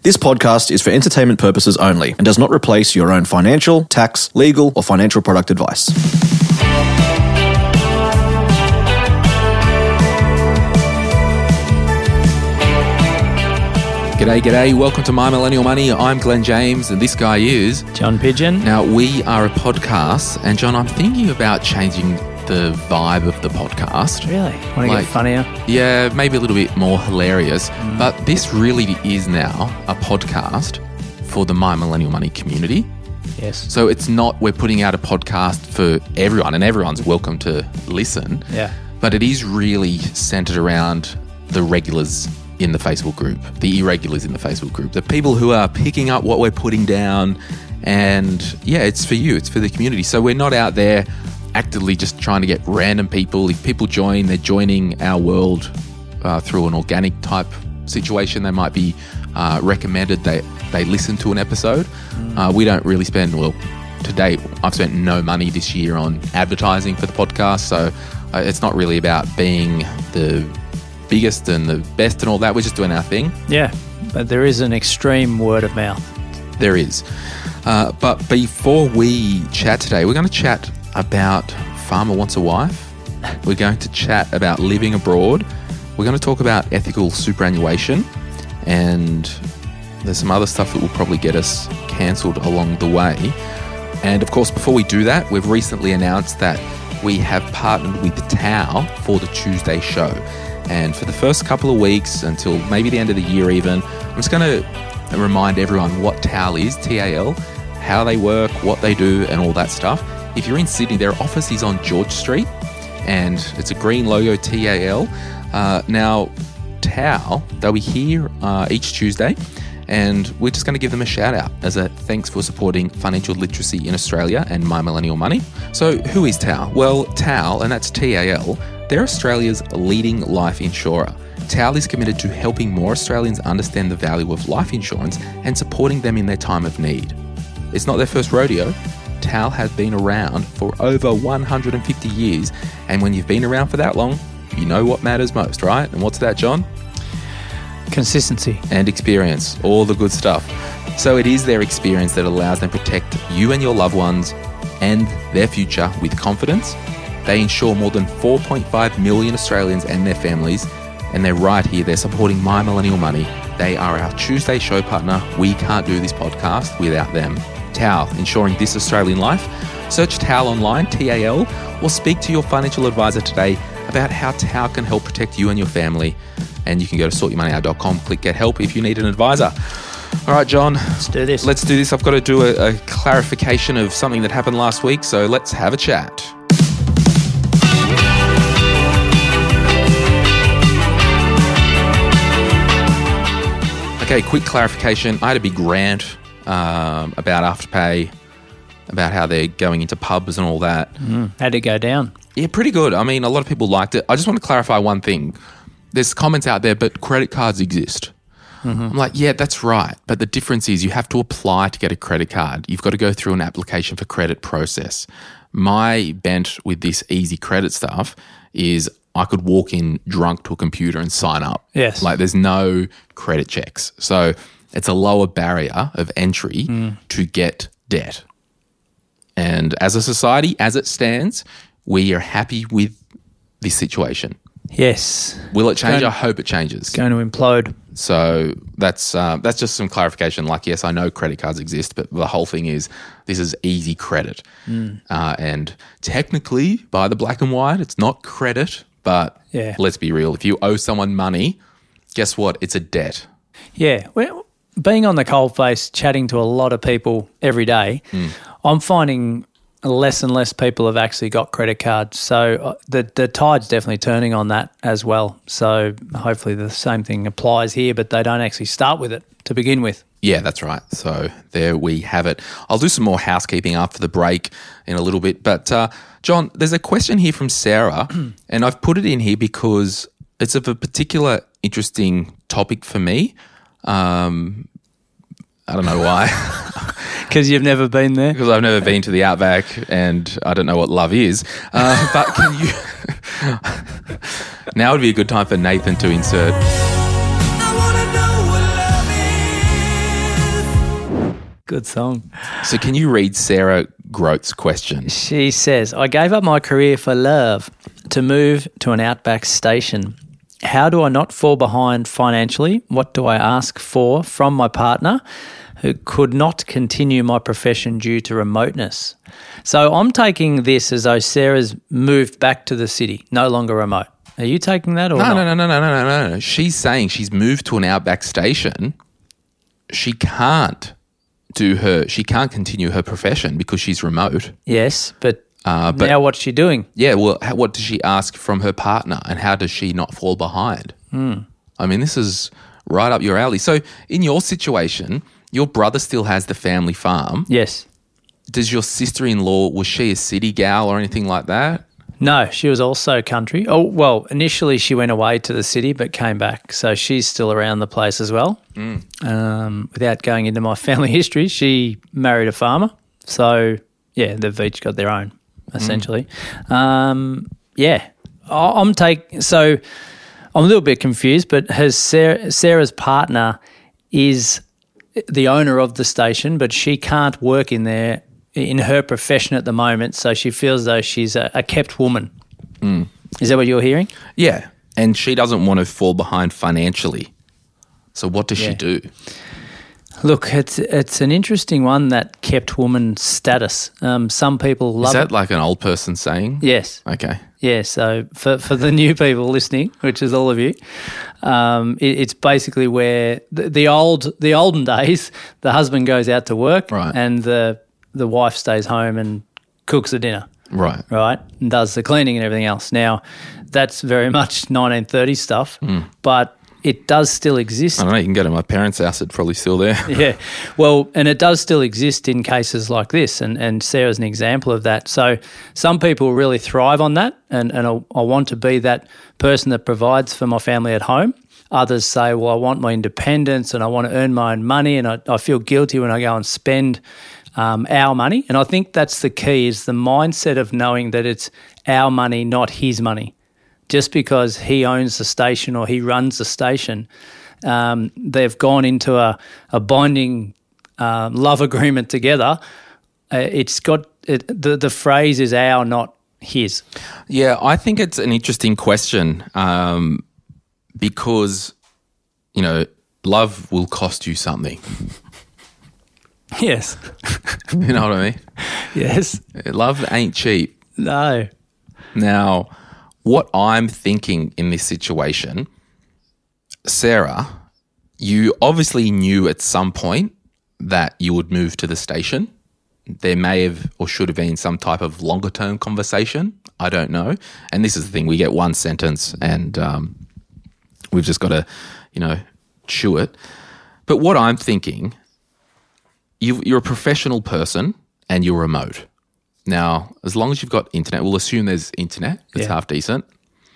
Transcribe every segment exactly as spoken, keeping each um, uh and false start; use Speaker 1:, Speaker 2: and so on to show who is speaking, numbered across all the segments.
Speaker 1: This podcast is for entertainment purposes only and does not replace your own financial, tax, legal, or financial product advice.
Speaker 2: G'day, g'day. Welcome to My Millennial Money. I'm Glenn James, and this guy is
Speaker 3: John Pigeon.
Speaker 2: Now, we are a podcast, and John, I'm thinking about changing the vibe of the podcast.
Speaker 3: Really? Want to
Speaker 2: Like-
Speaker 3: get funnier?
Speaker 2: Yeah, maybe a little bit more hilarious. Mm. But this really is now a podcast for the My Millennial Money community.
Speaker 3: Yes.
Speaker 2: So it's not, we're putting out a podcast for everyone, and everyone's welcome to listen.
Speaker 3: Yeah.
Speaker 2: But it is really centered around the regulars in the Facebook group, the irregulars in the Facebook group, the people who are picking up what we're putting down. And yeah, it's for you, it's for the community. So we're not out there actively just trying to get random people. If people join, they're joining our world uh, through an organic type situation. They might be uh, recommended they, they listen to an episode. Mm. Uh, we don't really spend, well, to date, I've spent no money this year on advertising for the podcast. So uh, it's not really about being the biggest and the best and all that. We're just doing our thing.
Speaker 3: Yeah, but there is an extreme word of mouth.
Speaker 2: There is. Uh, but before we chat today, we're going to chat about Farmer Wants a Wife. We're going to chat about living abroad. We're going to talk about ethical superannuation. And there's some other stuff that will probably get us cancelled along the way. And of course, before we do that, we've recently announced that we have partnered with Tao for the Tuesday show. And for the first couple of weeks, until maybe the end of the year even, I'm just going to remind everyone what Tao is, T A L, how they work, what they do, and all that stuff. If you're in Sydney, their office is on George Street, and it's a green logo, T A L. Uh, now, Tao, they'll be here uh, each Tuesday, and we're just going to give them a shout out as a thanks for supporting financial literacy in Australia and My Millennial Money. So who is Tao? Well, Tao, and that's T A L, they're Australia's leading life insurer. Tao is committed to helping more Australians understand the value of life insurance and supporting them in their time of need. It's not their first rodeo. Tao has been around for over one hundred fifty years, and when you've been around for that long, you know what matters most, right? And what's that, John?
Speaker 3: Consistency.
Speaker 2: And experience, all the good stuff. So it is their experience that allows them to protect you and your loved ones and their future with confidence. They insure more than four point five million Australians and their families, and they're right here. They're supporting My Millennial Money. They are our Tuesday show partner. We can't do this podcast without them. Tao, ensuring this Australian life. Search Tao online, T A L, or speak to your financial advisor today about how Tao can help protect you and your family. And you can go to sort your money out dot com, click get help if you need an advisor. All right, John.
Speaker 3: Let's do this.
Speaker 2: Let's do this. I've got to do a, a clarification of something that happened last week, so let's have a chat. Okay, quick clarification. I had a big rant um, about Afterpay, about how they're going into pubs and all that.
Speaker 3: Mm. How'd it go down?
Speaker 2: Yeah, pretty good. I mean, a lot of people liked it. I just want to clarify one thing. There's comments out there, but credit cards exist. Mm-hmm. I'm like, yeah, that's right. But the difference is you have to apply to get a credit card. You've got to go through an application for credit process. My bent with this easy credit stuff is I could walk in drunk to a computer and sign up.
Speaker 3: Yes.
Speaker 2: Like there's no credit checks. So it's a lower barrier of entry mm. to get debt. And as a society, as it stands, we are happy with this situation.
Speaker 3: Yes.
Speaker 2: Will it change?
Speaker 3: Going,
Speaker 2: I hope it changes.
Speaker 3: It's going to implode.
Speaker 2: So that's uh, that's just some clarification. Like, yes, I know credit cards exist, but the whole thing is this is easy credit. Mm. Uh, and technically, by the black and white, it's not credit, but
Speaker 3: yeah.
Speaker 2: Let's be real. If you owe someone money, guess what? It's a debt.
Speaker 3: Yeah. Well, being on the coalface, chatting to a lot of people every day, mm. I'm finding less and less people have actually got credit cards. So the the tide's definitely turning on that as well. So hopefully the same thing applies here, but they don't actually start with it to begin with.
Speaker 2: Yeah, that's right. So there we have it. I'll do some more housekeeping after the break in a little bit. But uh, John, there's a question here from Sarah, and I've put it in here because it's of a particular interesting topic for me. Um, I don't know why.
Speaker 3: Because you've never been there?
Speaker 2: Because I've never been to the Outback and I don't know what love is. Uh, but can you... Now would be a good time for Nathan to insert...
Speaker 4: I wanna know what love is.
Speaker 3: Good song.
Speaker 2: So can you read Sarah Grote's question?
Speaker 3: She says, I gave up my career for love to move to an outback station. How do I not fall behind financially? What do I ask for from my partner who could not continue my profession due to remoteness? So I'm taking this as though Sarah's moved back to the city, no longer remote. Are you taking that or
Speaker 2: No,
Speaker 3: not?
Speaker 2: no, no, no, no, no, no, no. She's saying she's moved to an outback station. She can't do her, she can't continue her profession because she's remote.
Speaker 3: Yes, but,
Speaker 2: Uh, but
Speaker 3: now what's she doing?
Speaker 2: Yeah, well, how, what does she ask from her partner and how does she not fall behind?
Speaker 3: Hmm.
Speaker 2: I mean, this is right up your alley. So in your situation, your brother still has the family farm.
Speaker 3: Yes.
Speaker 2: Does your sister-in-law, was she a city gal or anything like that?
Speaker 3: No, she was also country. Oh, well, initially she went away to the city but came back. So she's still around the place as well.
Speaker 2: Mm.
Speaker 3: Um, without going into my family history, she married a farmer. So, yeah, they've each got their own, essentially. Mm. Um, yeah, I- I'm take. So I'm a little bit confused, but has Sarah, Sarah's partner is the owner of the station, but she can't work in there in her profession at the moment, so she feels though she's a, a kept woman.
Speaker 2: Mm.
Speaker 3: Is that what you're hearing?
Speaker 2: Yeah, and she doesn't want to fall behind financially. So what does
Speaker 3: Yeah.
Speaker 2: she do?
Speaker 3: Look, it's it's an interesting one, that kept woman status. Um, some people love
Speaker 2: Is that
Speaker 3: it.
Speaker 2: like an old person saying?
Speaker 3: Yes.
Speaker 2: Okay.
Speaker 3: Yeah, so for, for the new people listening, which is all of you, um, it, it's basically where the, the old the olden days, the husband goes out to work
Speaker 2: Right.
Speaker 3: and the the wife stays home and cooks the dinner.
Speaker 2: Right.
Speaker 3: Right, and does the cleaning and everything else. Now, that's very much nineteen thirties stuff,
Speaker 2: Mm.
Speaker 3: but it does still exist.
Speaker 2: I don't know, you can go to my parents' house, it's probably still there.
Speaker 3: Yeah, well, and it does still exist in cases like this, and, and Sarah's an example of that. So some people really thrive on that, and, and I, I want to be that person that provides for my family at home. Others say, well, I want my independence and I want to earn my own money, and I, I feel guilty when I go and spend um, our money. And I think that's the key, is the mindset of knowing that it's our money, not his money. Just because he owns the station or he runs the station, um, they've gone into a, a binding uh, love agreement together. Uh, it's got it, the the phrase is our, not his.
Speaker 2: Yeah, I think it's an interesting question um, because, you know, love will cost you something.
Speaker 3: Yes.
Speaker 2: You know what I mean?
Speaker 3: Yes.
Speaker 2: Love ain't cheap.
Speaker 3: No.
Speaker 2: Now, what I'm thinking in this situation, Sarah, you obviously knew at some point that you would move to the station. There may have or should have been some type of longer term conversation. I don't know. And this is the thing, we get one sentence and um, we've just got to, you know, chew it. But what I'm thinking, you, you're a professional person and you're remote. Now, as long as you've got internet, we'll assume there's internet, it's
Speaker 3: Yeah.
Speaker 2: half decent.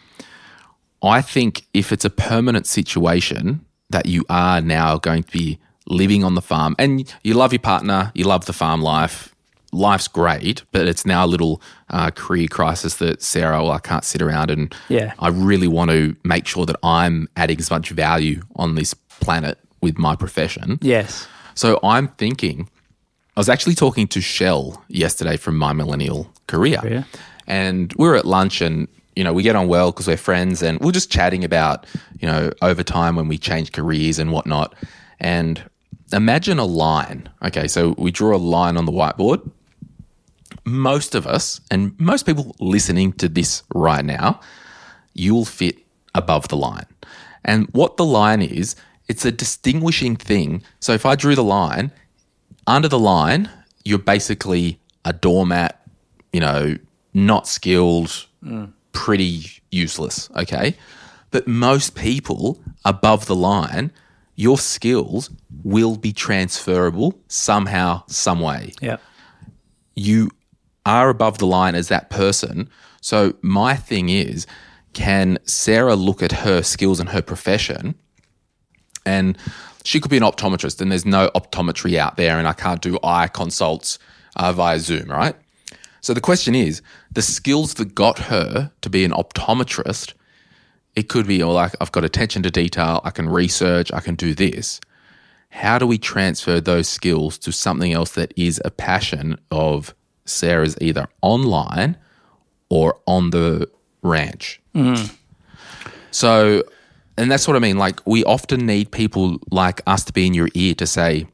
Speaker 2: I think if it's a permanent situation that you are now going to be living on the farm and you love your partner, you love the farm life, life's great, but it's now a little uh, career crisis that, Sarah, well, I can't sit around and
Speaker 3: Yeah.
Speaker 2: I really want to make sure that I'm adding as much value on this planet with my profession.
Speaker 3: Yes.
Speaker 2: So I'm thinking, I was actually talking to Shell yesterday from My Millennial Career,
Speaker 3: Career.
Speaker 2: and we were at lunch and, you know, we get on well because we're friends and we're just chatting about, you know, over time when we change careers and whatnot. And imagine a line. Okay, so we draw a line on the whiteboard. Most of us, and most people listening to this right now, you'll fit above the line. And what the line is, it's a distinguishing thing. So if I drew the line, under the line, you're basically a doormat, you know, not skilled, mm. pretty useless, okay? But most people above the line, your skills will be transferable somehow, some way.
Speaker 3: Yeah.
Speaker 2: You are above the line as that person. So my thing is, can Sarah look at her skills and her profession, and she could be an optometrist and there's no optometry out there and I can't do eye consults uh, via Zoom, right? So the question is, the skills that got her to be an optometrist, it could be, oh, like, I've got attention to detail, I can research, I can do this. how do we transfer those skills to something else that is a passion of Sarah's, either online or on the ranch?
Speaker 3: Mm.
Speaker 2: So, and that's what I mean. Like, we often need people like us to be in your ear to say,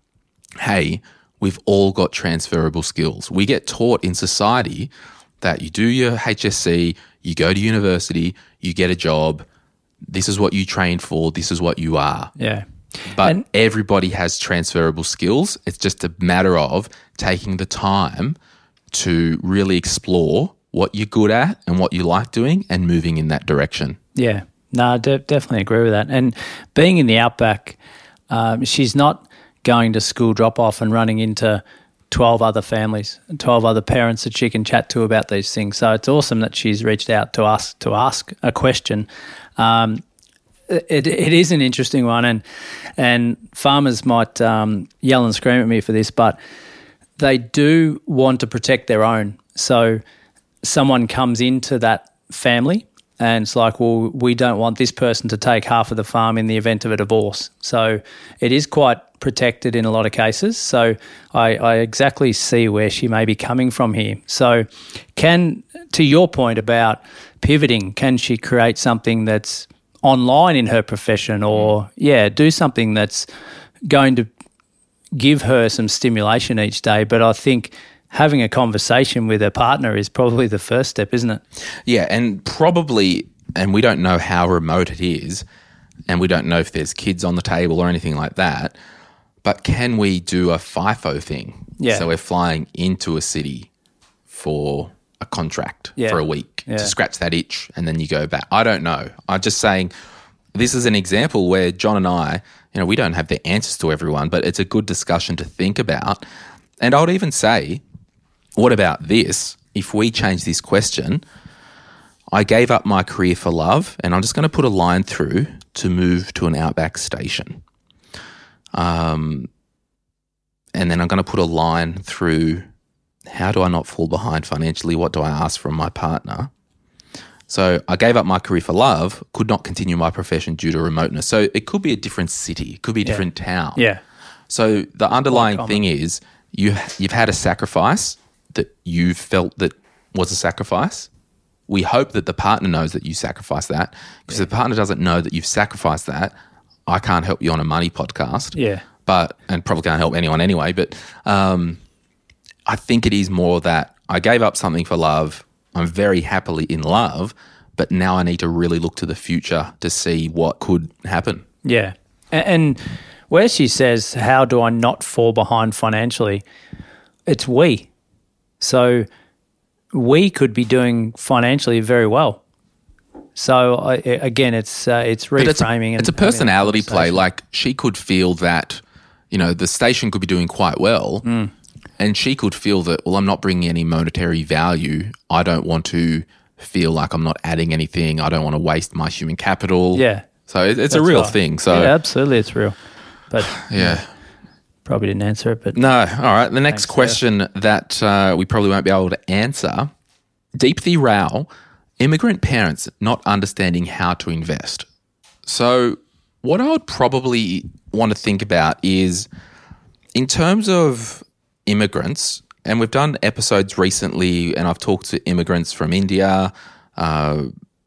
Speaker 2: hey, we've all got transferable skills. We get taught in society that you do your H S C, you go to university, you get a job, this is what you trained for, this is what you are.
Speaker 3: Yeah.
Speaker 2: But
Speaker 3: And-
Speaker 2: everybody has transferable skills. It's just a matter of taking the time to really explore what you're good at and what you like doing and moving in that direction.
Speaker 3: Yeah. No, I de- definitely agree with that. And being in the outback, um, she's not going to school drop-off and running into twelve other families, twelve other parents that she can chat to about these things. So it's awesome that she's reached out to us to ask a question. Um, it, it is an interesting one, and and farmers might um, yell and scream at me for this, but they do want to protect their own. So someone comes into that family and it's like, well, we don't want this person to take half of the farm in the event of a divorce. So it is quite protected in a lot of cases. So I, I exactly see where she may be coming from here. So can, to your point about pivoting, can she create something that's online in her profession, or, yeah, do something that's going to give her some stimulation each day? But I think having a conversation with her partner is probably the first step, isn't it?
Speaker 2: Yeah, and probably, and we don't know how remote it is, and we don't know if there's kids on the table or anything like that, but can we do a FIFO thing?
Speaker 3: Yeah.
Speaker 2: So we're flying into a city for a contract
Speaker 3: Yeah.
Speaker 2: for a week
Speaker 3: Yeah.
Speaker 2: to scratch that itch, and then you go back. I don't know. I'm just saying this is an example where John and I, you know, we don't have the answers to everyone, but it's a good discussion to think about. And I would even say, what about this? If we change this question, I gave up my career for love, and I'm just going to put a line through to move to an outback station. Um, and then I'm going to put a line through, how do I not fall behind financially? What do I ask from my partner? So I gave up my career for love, could not continue my profession due to remoteness. So it could be a different city, it could be a different town.
Speaker 3: Yeah.
Speaker 2: So the underlying
Speaker 3: common.
Speaker 2: thing is you, you've had a sacrifice that you felt that was a sacrifice. We hope that the partner knows that you sacrificed that, because if the partner doesn't know that you've sacrificed that, I can't help you on a money podcast.
Speaker 3: Yeah.
Speaker 2: But, and probably can't help anyone anyway, but um, I think it is more that I gave up something for love. I'm very happily in love, but now I need to really look to the future to see what could happen.
Speaker 3: Yeah. A- And where she says, how do I not fall behind financially? It's we. So we could be doing financially very well. So I, again, it's uh, it's reframing.
Speaker 2: But it's a,
Speaker 3: and
Speaker 2: it's a
Speaker 3: having
Speaker 2: personality play.
Speaker 3: conversation.
Speaker 2: Like, she could feel that, you know, the station could be doing quite well,
Speaker 3: Mm.
Speaker 2: and she could feel that, well, I'm not bringing any monetary value. I don't want to feel like I'm not adding anything. I don't want to waste my human capital.
Speaker 3: Yeah.
Speaker 2: So it, it's a
Speaker 3: That's
Speaker 2: real
Speaker 3: right.
Speaker 2: thing. So
Speaker 3: yeah, absolutely, it's real. But
Speaker 2: yeah.
Speaker 3: probably didn't answer it. But
Speaker 2: No. All right. The next
Speaker 3: Thanks,
Speaker 2: question that uh, we probably won't be able to answer. Deepthi Rao, immigrant parents not understanding how to invest. So what I would probably want to think about is, in terms of immigrants, and we've done episodes recently and I've talked to immigrants from India. Uh,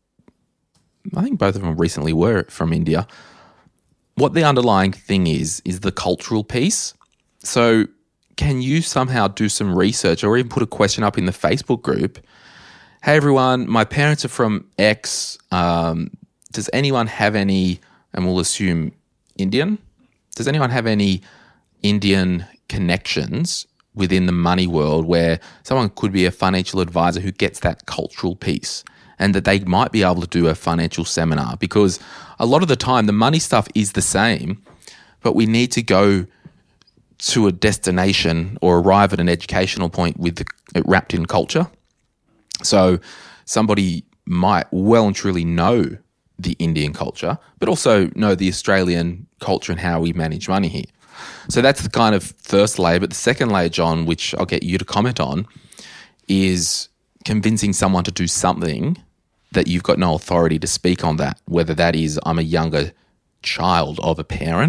Speaker 2: I think both of them recently were from India. What the underlying thing is, is the cultural piece. So can you somehow do some research or even put a question up in the Facebook group? Hey, everyone, my parents are from X. Um, does anyone have any, and we'll assume Indian, does anyone have any Indian connections within the money world where someone could be a financial advisor who gets that cultural piece, and that they might be able to do a financial seminar? Because a lot of the time the money stuff is the same, but we need to go to a destination or arrive at an educational point with the, it wrapped in culture. So somebody might well and truly know the Indian culture, but also know the Australian culture and how we manage money here. So that's the kind of first layer. But the second layer, John, which I'll get you to comment on, is convincing someone to do something that you've got no authority to speak on that, whether that is I'm a younger child of a parent,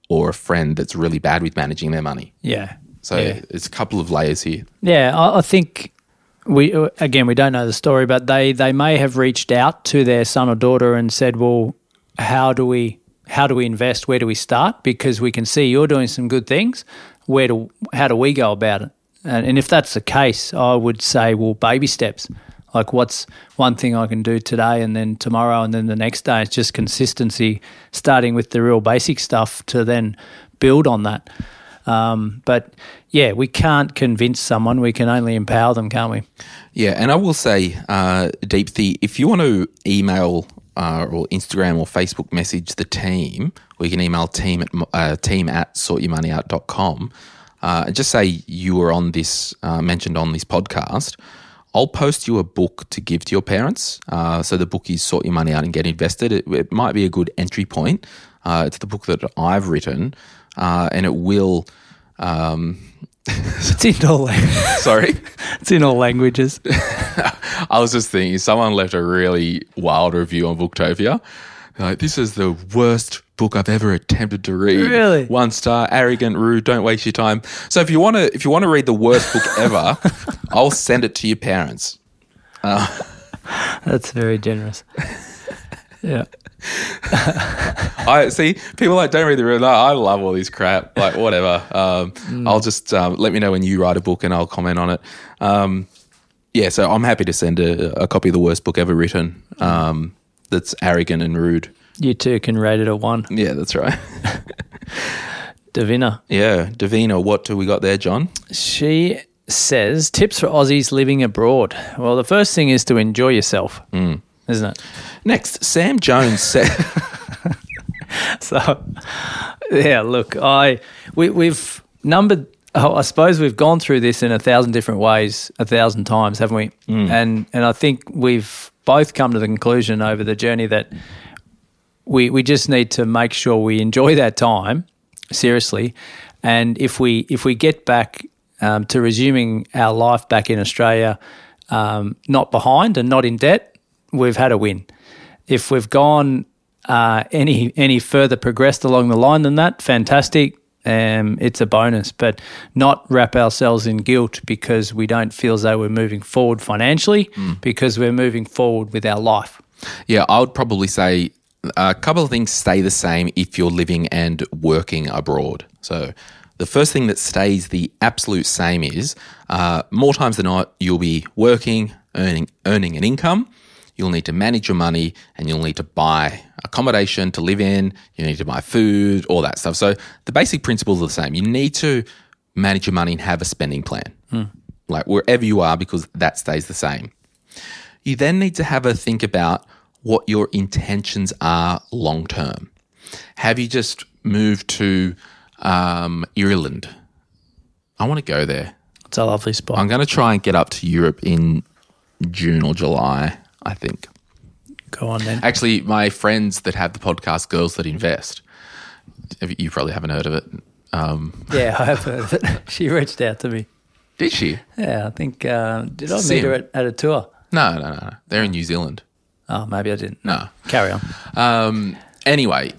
Speaker 2: or a friend that's really bad with managing their money.
Speaker 3: Yeah.
Speaker 2: So
Speaker 3: yeah.
Speaker 2: it's a couple of layers here.
Speaker 3: Yeah, I, I think we again we don't know the story, but they, they may have reached out to their son or daughter and said, "Well, how do we how do we invest? Where do we start? Because we can see you're doing some good things. Where do how do we go about it?" And, and if that's the case, I would say, well, baby steps. Like, what's one thing I can do today, and then tomorrow, and then the next day? It's just consistency, starting with the real basic stuff to then build on that. Um, but yeah, we can't convince someone. We can only empower them, can't we?
Speaker 2: Yeah, and I will say, uh, Deepthi, if you want to email uh, or Instagram or Facebook message the team, or you can email team at uh, team at sort your money out dot com, uh, and just say you were on this uh, mentioned on this podcast. I'll post you a book to give to your parents. Uh, so the book is Sort Your Money Out and Get Invested. It, it might be a good entry point. Uh, it's the book that I've written, uh, and it will. Um,
Speaker 3: it's in all.
Speaker 2: Sorry,
Speaker 3: it's in all languages.
Speaker 2: I was just thinking, someone left a really wild review on Booktopia. Like, this is the worst book I've ever attempted to read.
Speaker 3: Really?
Speaker 2: One star, arrogant, rude, don't waste your time. So if you want to if you want to read the worst book ever, I'll send it to your parents. Uh,
Speaker 3: That's very generous. Yeah.
Speaker 2: I see people like don't read the real. No, I love all this crap. Like, whatever. Um, mm. I'll just um, let me know when you write a book and I'll comment on it. Um, yeah, so I'm happy to send a, a copy of the worst book ever written. Um, that's arrogant and rude.
Speaker 3: You too can rate it a one.
Speaker 2: Yeah, that's right.
Speaker 3: Davina.
Speaker 2: Yeah, Davina, what do we got there, John?
Speaker 3: She says, tips for Aussies living abroad. Well, the first thing is to enjoy yourself, mm. isn't it?
Speaker 2: Next, Sam Jones said...
Speaker 3: So, yeah, look, I we, we've numbered... Oh, I suppose we've gone through this in a thousand different ways, a thousand times, haven't we? Mm. And and I think we've both come to the conclusion over the journey that we we just need to make sure we enjoy that time seriously, and if we if we get back um, to resuming our life back in Australia, um, not behind and not in debt, we've had a win. If we've gone uh, any any further progressed along the line than that, fantastic. Um, it's a bonus, but not wrap ourselves in guilt because we don't feel as though we're moving forward financially mm. because we're moving forward with our life.
Speaker 2: Yeah, I would probably say a couple of things stay the same if you're living and working abroad. So the first thing that stays the absolute same is uh, more times than not, you'll be working, earning, earning an income. You'll need to manage your money and you'll need to buy accommodation to live in. You need to buy food, all that stuff. So the basic principles are the same. You need to manage your money and have a spending plan, hmm. like wherever you are, because that stays the same. You then need to have a think about what your intentions are long term. Have you just moved to um, Ireland? I want to go there.
Speaker 3: It's a lovely spot.
Speaker 2: I'm going to try and get up to Europe in June or July, I think.
Speaker 3: Go on then.
Speaker 2: Actually, my friends that have the podcast, Girls That Invest, you probably haven't heard of it. Um,
Speaker 3: yeah, I have heard of it. She reached out to me.
Speaker 2: Did she?
Speaker 3: Yeah, I think, uh, did I
Speaker 2: Sim.
Speaker 3: meet her at, at a tour?
Speaker 2: No, no, no. They're in New Zealand.
Speaker 3: Oh, maybe I didn't.
Speaker 2: No.
Speaker 3: Carry on.
Speaker 2: Um, anyway,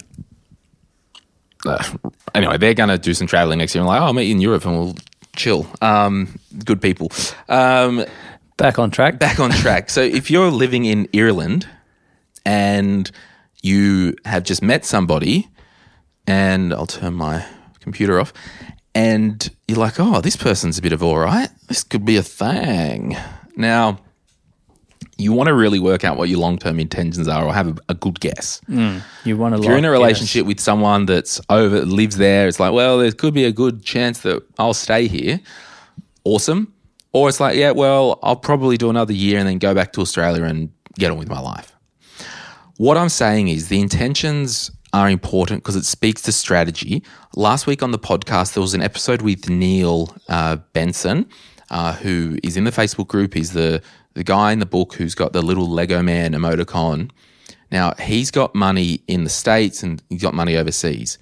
Speaker 2: uh, anyway, they're going to do some traveling next year. I'm like, oh, I'll meet you in Europe and we'll chill. Um, good people. Um,
Speaker 3: Back on track.
Speaker 2: Back on track. So if you're living in Ireland and you have just met somebody, and I'll turn my computer off, and you're like, oh, this person's a bit of all right. This could be a thing. Now, you want to really work out what your long-term intentions are or have a, a good guess.
Speaker 3: Mm, you want to
Speaker 2: If you're in a relationship guess. with someone that's over, lives there, it's like, well, there could be a good chance that I'll stay here. Awesome. Or it's like, yeah, well, I'll probably do another year and then go back to Australia and get on with my life. What I'm saying is the intentions are important because it speaks to strategy. Last week on the podcast, there was an episode with Neil uh, Benson, uh, who is in the Facebook group. He's the, the guy in the book who's got the little Lego man emoticon. Now, he's got money in the States and he's got money overseas.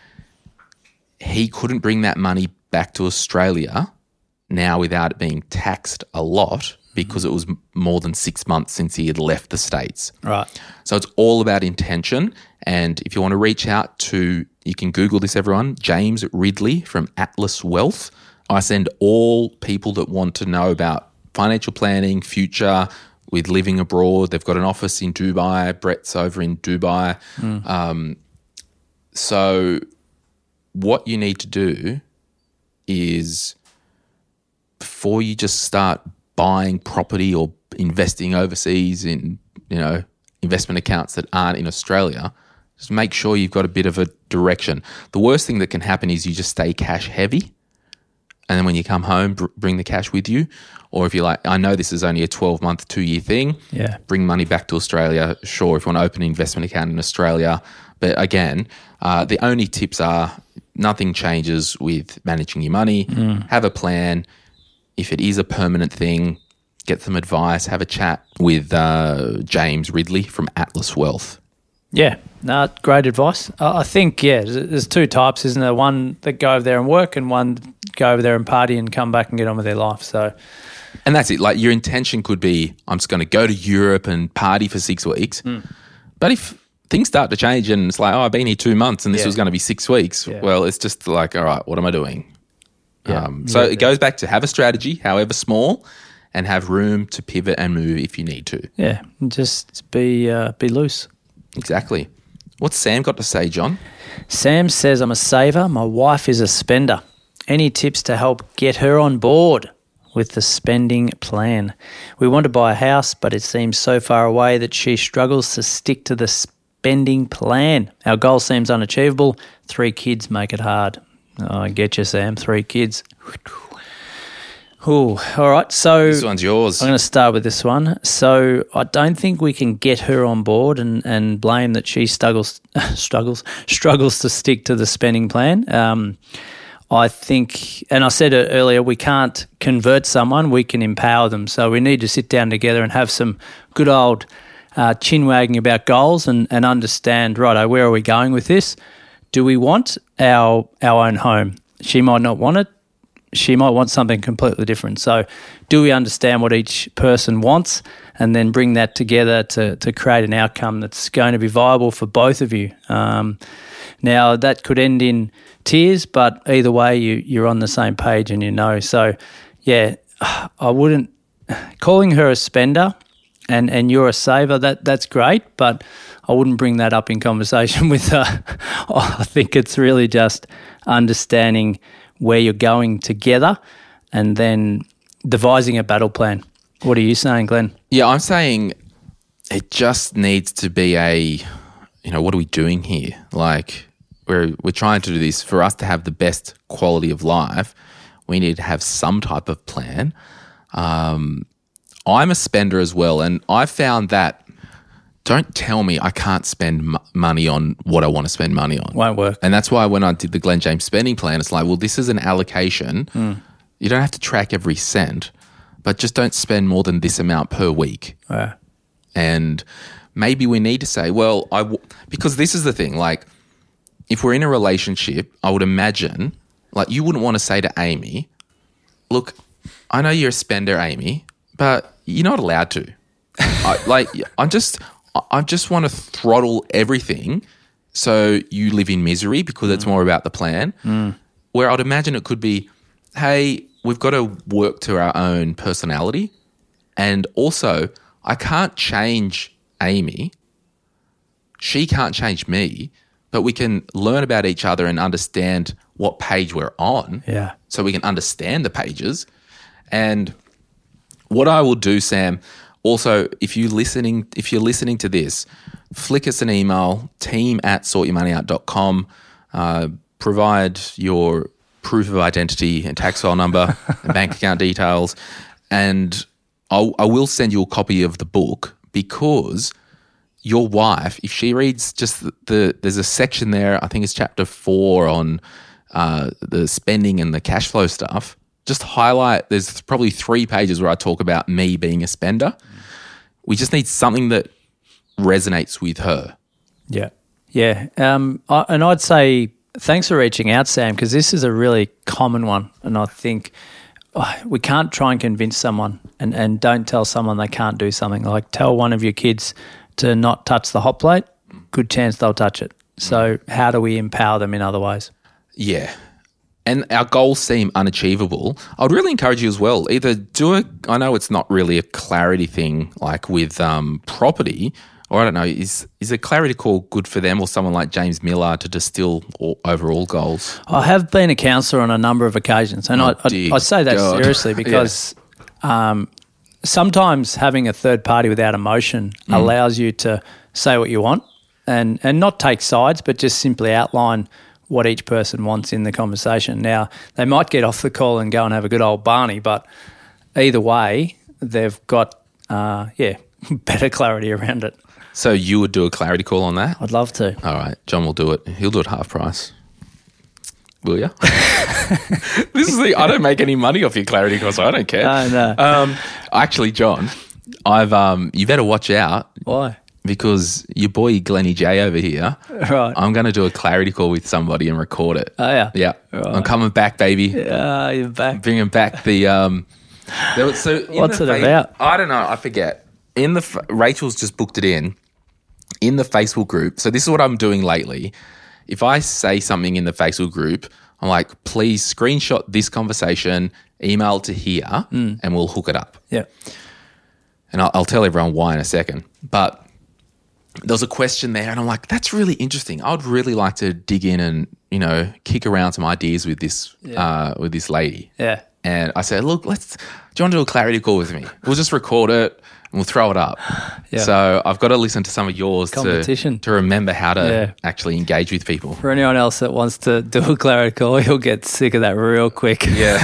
Speaker 2: He couldn't bring that money back to Australia now without it being taxed a lot because it was m- more than six months since he had left the States.
Speaker 3: Right.
Speaker 2: So it's all about intention. And if you want to reach out to, you can Google this, everyone, James Ridley from Atlas Wealth. I send all people that want to know about financial planning, future, with living abroad. They've got an office in Dubai. Brett's over in Dubai. Mm. Um, so what you need to do is, before you just start buying property or investing overseas in, you know, investment accounts that aren't in Australia, just make sure you've got a bit of a direction. The worst thing that can happen is you just stay cash heavy, and then when you come home, br- bring the cash with you. Or if you're like, I know this is only a twelve-month, two-year thing,
Speaker 3: yeah,
Speaker 2: bring money back to Australia. Sure, if you want to open an investment account in Australia. But again, uh, the only tips are nothing changes with managing your money. Mm. Have a plan. If it is a permanent thing, get some advice. Have a chat with uh, James Ridley from Atlas Wealth.
Speaker 3: Yeah, no, great advice. I think, yeah, there's two types, isn't there? One that go over there and work, and one go over there and party and come back and get on with their life. So,
Speaker 2: and that's it. Like, your intention could be, I'm just going to go to Europe and party for six weeks. Mm. But if things start to change and it's like, oh, I've been here two months and this yeah. was going to be six weeks, yeah. well, it's just like, all right, what am I doing? Yeah. Um, so yeah, it goes back to have a strategy, however small, and have room to pivot and move if you need to.
Speaker 3: Yeah, just be uh, be loose.
Speaker 2: Exactly. What's Sam got to say, John?
Speaker 3: Sam says, I'm a saver. My wife is a spender. Any tips to help get her on board with the spending plan? We want to buy a house, but it seems so far away that she struggles to stick to the spending plan. Our goal seems unachievable. Three kids make it hard. Oh, I get you, Sam. Three kids. Ooh, all right. So
Speaker 2: this one's yours.
Speaker 3: I'm going to start with this one. So I don't think we can get her on board and, and blame that she struggles, struggles, struggles to stick to the spending plan. Um, I think, and I said it earlier, we can't convert someone, we can empower them. So we need to sit down together and have some good old uh, chin wagging about goals and, and understand, righto, where are we going with this? Do we want our our own home? She might not want it. She might want something completely different. So do we understand what each person wants and then bring that together to, to create an outcome that's going to be viable for both of you? Um, now, that could end in tears, but either way, you, you're on the same page and you know. So, yeah, I wouldn't – calling her a spender and, and you're a saver, that that's great, but I wouldn't bring that up in conversation with her. I think it's really just understanding – where you're going together and then devising a battle plan. What are you saying, Glenn?
Speaker 2: Yeah, I'm saying it just needs to be a, you know, what are we doing here? Like, we're we're trying to do this for us to have the best quality of life. We need to have some type of plan. Um, I'm a spender as well, and I found that don't tell me I can't spend m- money on what I want to spend money on.
Speaker 3: Won't work.
Speaker 2: And that's why when I did the Glenn James spending plan, it's like, well, this is an allocation. Mm. You don't have to track every cent, but just don't spend more than this amount per week.
Speaker 3: Yeah.
Speaker 2: And maybe we need to say, well, I w- because this is the thing, like, if we're in a relationship, I would imagine, like, you wouldn't want to say to Amy, look, I know you're a spender, Amy, but you're not allowed to. I, like, I'm just... I just want to throttle everything so you live in misery because it's mm. more about the plan. Mm. Where I'd imagine it could be, hey, we've got to work to our own personality. And also, I can't change Amy. She can't change me, but we can learn about each other and understand what page we're on.
Speaker 3: Yeah.
Speaker 2: So we can understand the pages. And what I will do, Sam, also, if you listening, if you're listening to this, flick us an email, team at sort your money out dot com. Uh, provide your proof of identity and tax file number and bank account details, and I'll, I will send you a copy of the book because your wife, if she reads just the, the there's a section there, I think it's chapter four on uh, the spending and the cash flow stuff. Just highlight, there's probably three pages where I talk about me being a spender. We just need something that resonates with her.
Speaker 3: Yeah. Yeah. Um, I, and I'd say thanks for reaching out, Sam, because this is a really common one. And I think oh, we can't try and convince someone and, and don't tell someone they can't do something. Like tell one of your kids to not touch the hot plate, good chance they'll touch it. So how do we empower them in other ways?
Speaker 2: Yeah. And our goals seem unachievable. I'd really encourage you as well, either do a, I know it's not really a clarity thing like with um, property, or I don't know, is is a clarity call good for them or someone like James Miller to distill all, overall goals?
Speaker 3: I have been a counsellor on a number of occasions, and
Speaker 2: Oh,
Speaker 3: I, I,
Speaker 2: dear
Speaker 3: I say that
Speaker 2: God.
Speaker 3: seriously because um, sometimes having a third party without emotion
Speaker 2: Mm.
Speaker 3: allows you to say what you want and, and not take sides, but just simply outline what each person wants in the conversation. Now, they might get off the call and go and have a good old Barney, but either way, they've got, uh, yeah, better clarity around it.
Speaker 2: So you would do a clarity call on that?
Speaker 3: I'd love to.
Speaker 2: All right, John will do it. He'll do it half price. Will you? This is the, I don't make any money off your clarity calls, so I don't care.
Speaker 3: No, no.
Speaker 2: Um, actually, John, I've um, you better watch out
Speaker 3: Why?
Speaker 2: because your boy Glennie J over here,
Speaker 3: Right.
Speaker 2: I'm going to do a clarity call with somebody and record it.
Speaker 3: Oh, yeah?
Speaker 2: Yeah,
Speaker 3: Right.
Speaker 2: I'm coming back, baby.
Speaker 3: Ah, you're back.
Speaker 2: Bringing back the. Um, there was, so in
Speaker 3: What's
Speaker 2: the
Speaker 3: it about?
Speaker 2: I don't know. I forget. In the f- Rachel's just booked it in. In the Facebook group. So this is what I'm doing lately. If I say something in the Facebook group, I'm like, please screenshot this conversation, email it to here,
Speaker 3: Mm.
Speaker 2: and we'll hook it up.
Speaker 3: Yeah.
Speaker 2: And I'll, I'll tell everyone why in a second. But there was a question there, and I'm like, that's really interesting. I would really like to dig in and, you know, kick around some ideas with this uh, with this lady.
Speaker 3: Yeah.
Speaker 2: And I said, look, let's, do you want to do a clarity call with me? We'll just record it and we'll throw it up.
Speaker 3: Yeah.
Speaker 2: So I've got to listen to some of yours to,
Speaker 3: Competition.
Speaker 2: to remember how to
Speaker 3: Yeah.
Speaker 2: actually engage with people.
Speaker 3: For anyone else that wants to do a clarity call, you'll get sick of that real quick.
Speaker 2: Yeah.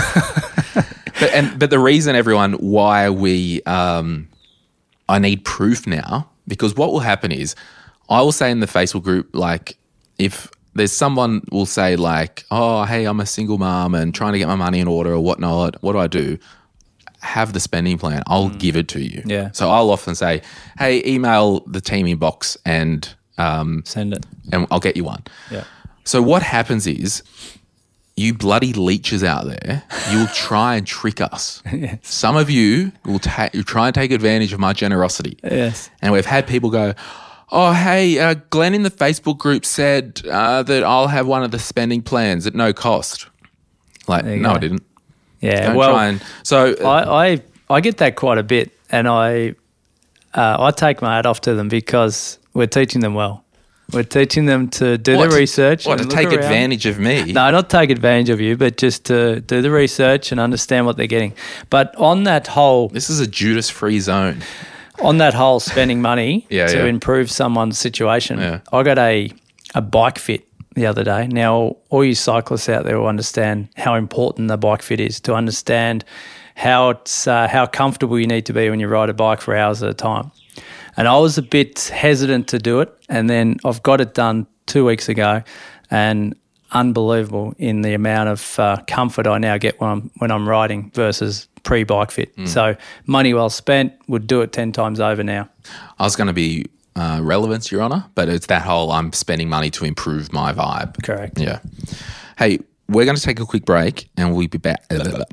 Speaker 2: but, and, but the reason, everyone, why we, um, I need proof now, because what will happen is I will say in the Facebook group, like, if there's someone will say like, oh, hey, I'm a single mom and trying to get my money in order or whatnot. What do I do? Have the spending plan. I'll give it to you.
Speaker 3: Yeah.
Speaker 2: So I'll often say, hey, email the team inbox and um,
Speaker 3: Send it.
Speaker 2: and I'll get you one.
Speaker 3: Yeah.
Speaker 2: So what happens is you bloody leeches out there, you will try and trick us.
Speaker 3: Yes.
Speaker 2: Some of you will ta- you try and take advantage of my generosity.
Speaker 3: Yes.
Speaker 2: And we've had people go, oh, hey, uh, Glenn in the Facebook group said uh, that I'll have one of the spending plans at no cost. Like,
Speaker 3: There you
Speaker 2: no,
Speaker 3: go.
Speaker 2: I didn't.
Speaker 3: Yeah.
Speaker 2: Don't
Speaker 3: well,
Speaker 2: try and, so, uh,
Speaker 3: I, I I get that quite a bit, and I uh, I take my hat off to them because we're teaching them well. We're teaching them to do
Speaker 2: what,
Speaker 3: the research.
Speaker 2: What, to
Speaker 3: and look
Speaker 2: take
Speaker 3: around.
Speaker 2: advantage of me?
Speaker 3: No, not take advantage of you, but just to do the research and understand what they're getting. But on that whole,
Speaker 2: This is a Judas-free zone.
Speaker 3: on that whole spending money
Speaker 2: Yeah,
Speaker 3: to
Speaker 2: yeah.
Speaker 3: improve someone's situation,
Speaker 2: Yeah.
Speaker 3: I got a a bike fit the other day. Now, all you cyclists out there will understand how important the bike fit is, to understand how it's uh, how comfortable you need to be when you ride a bike for hours at a time. And I was a bit hesitant to do it, and then I've got it done two weeks ago, and unbelievable in the amount of uh, comfort I now get when I'm when I'm riding versus pre-bike fit.
Speaker 2: Mm.
Speaker 3: So money well spent, would do it ten times over now.
Speaker 2: I was going to be uh, relevance, Your Honour, but it's that whole I'm spending money to improve my vibe.
Speaker 3: Correct.
Speaker 2: Yeah. Hey, we're going to take a quick break and we'll be back.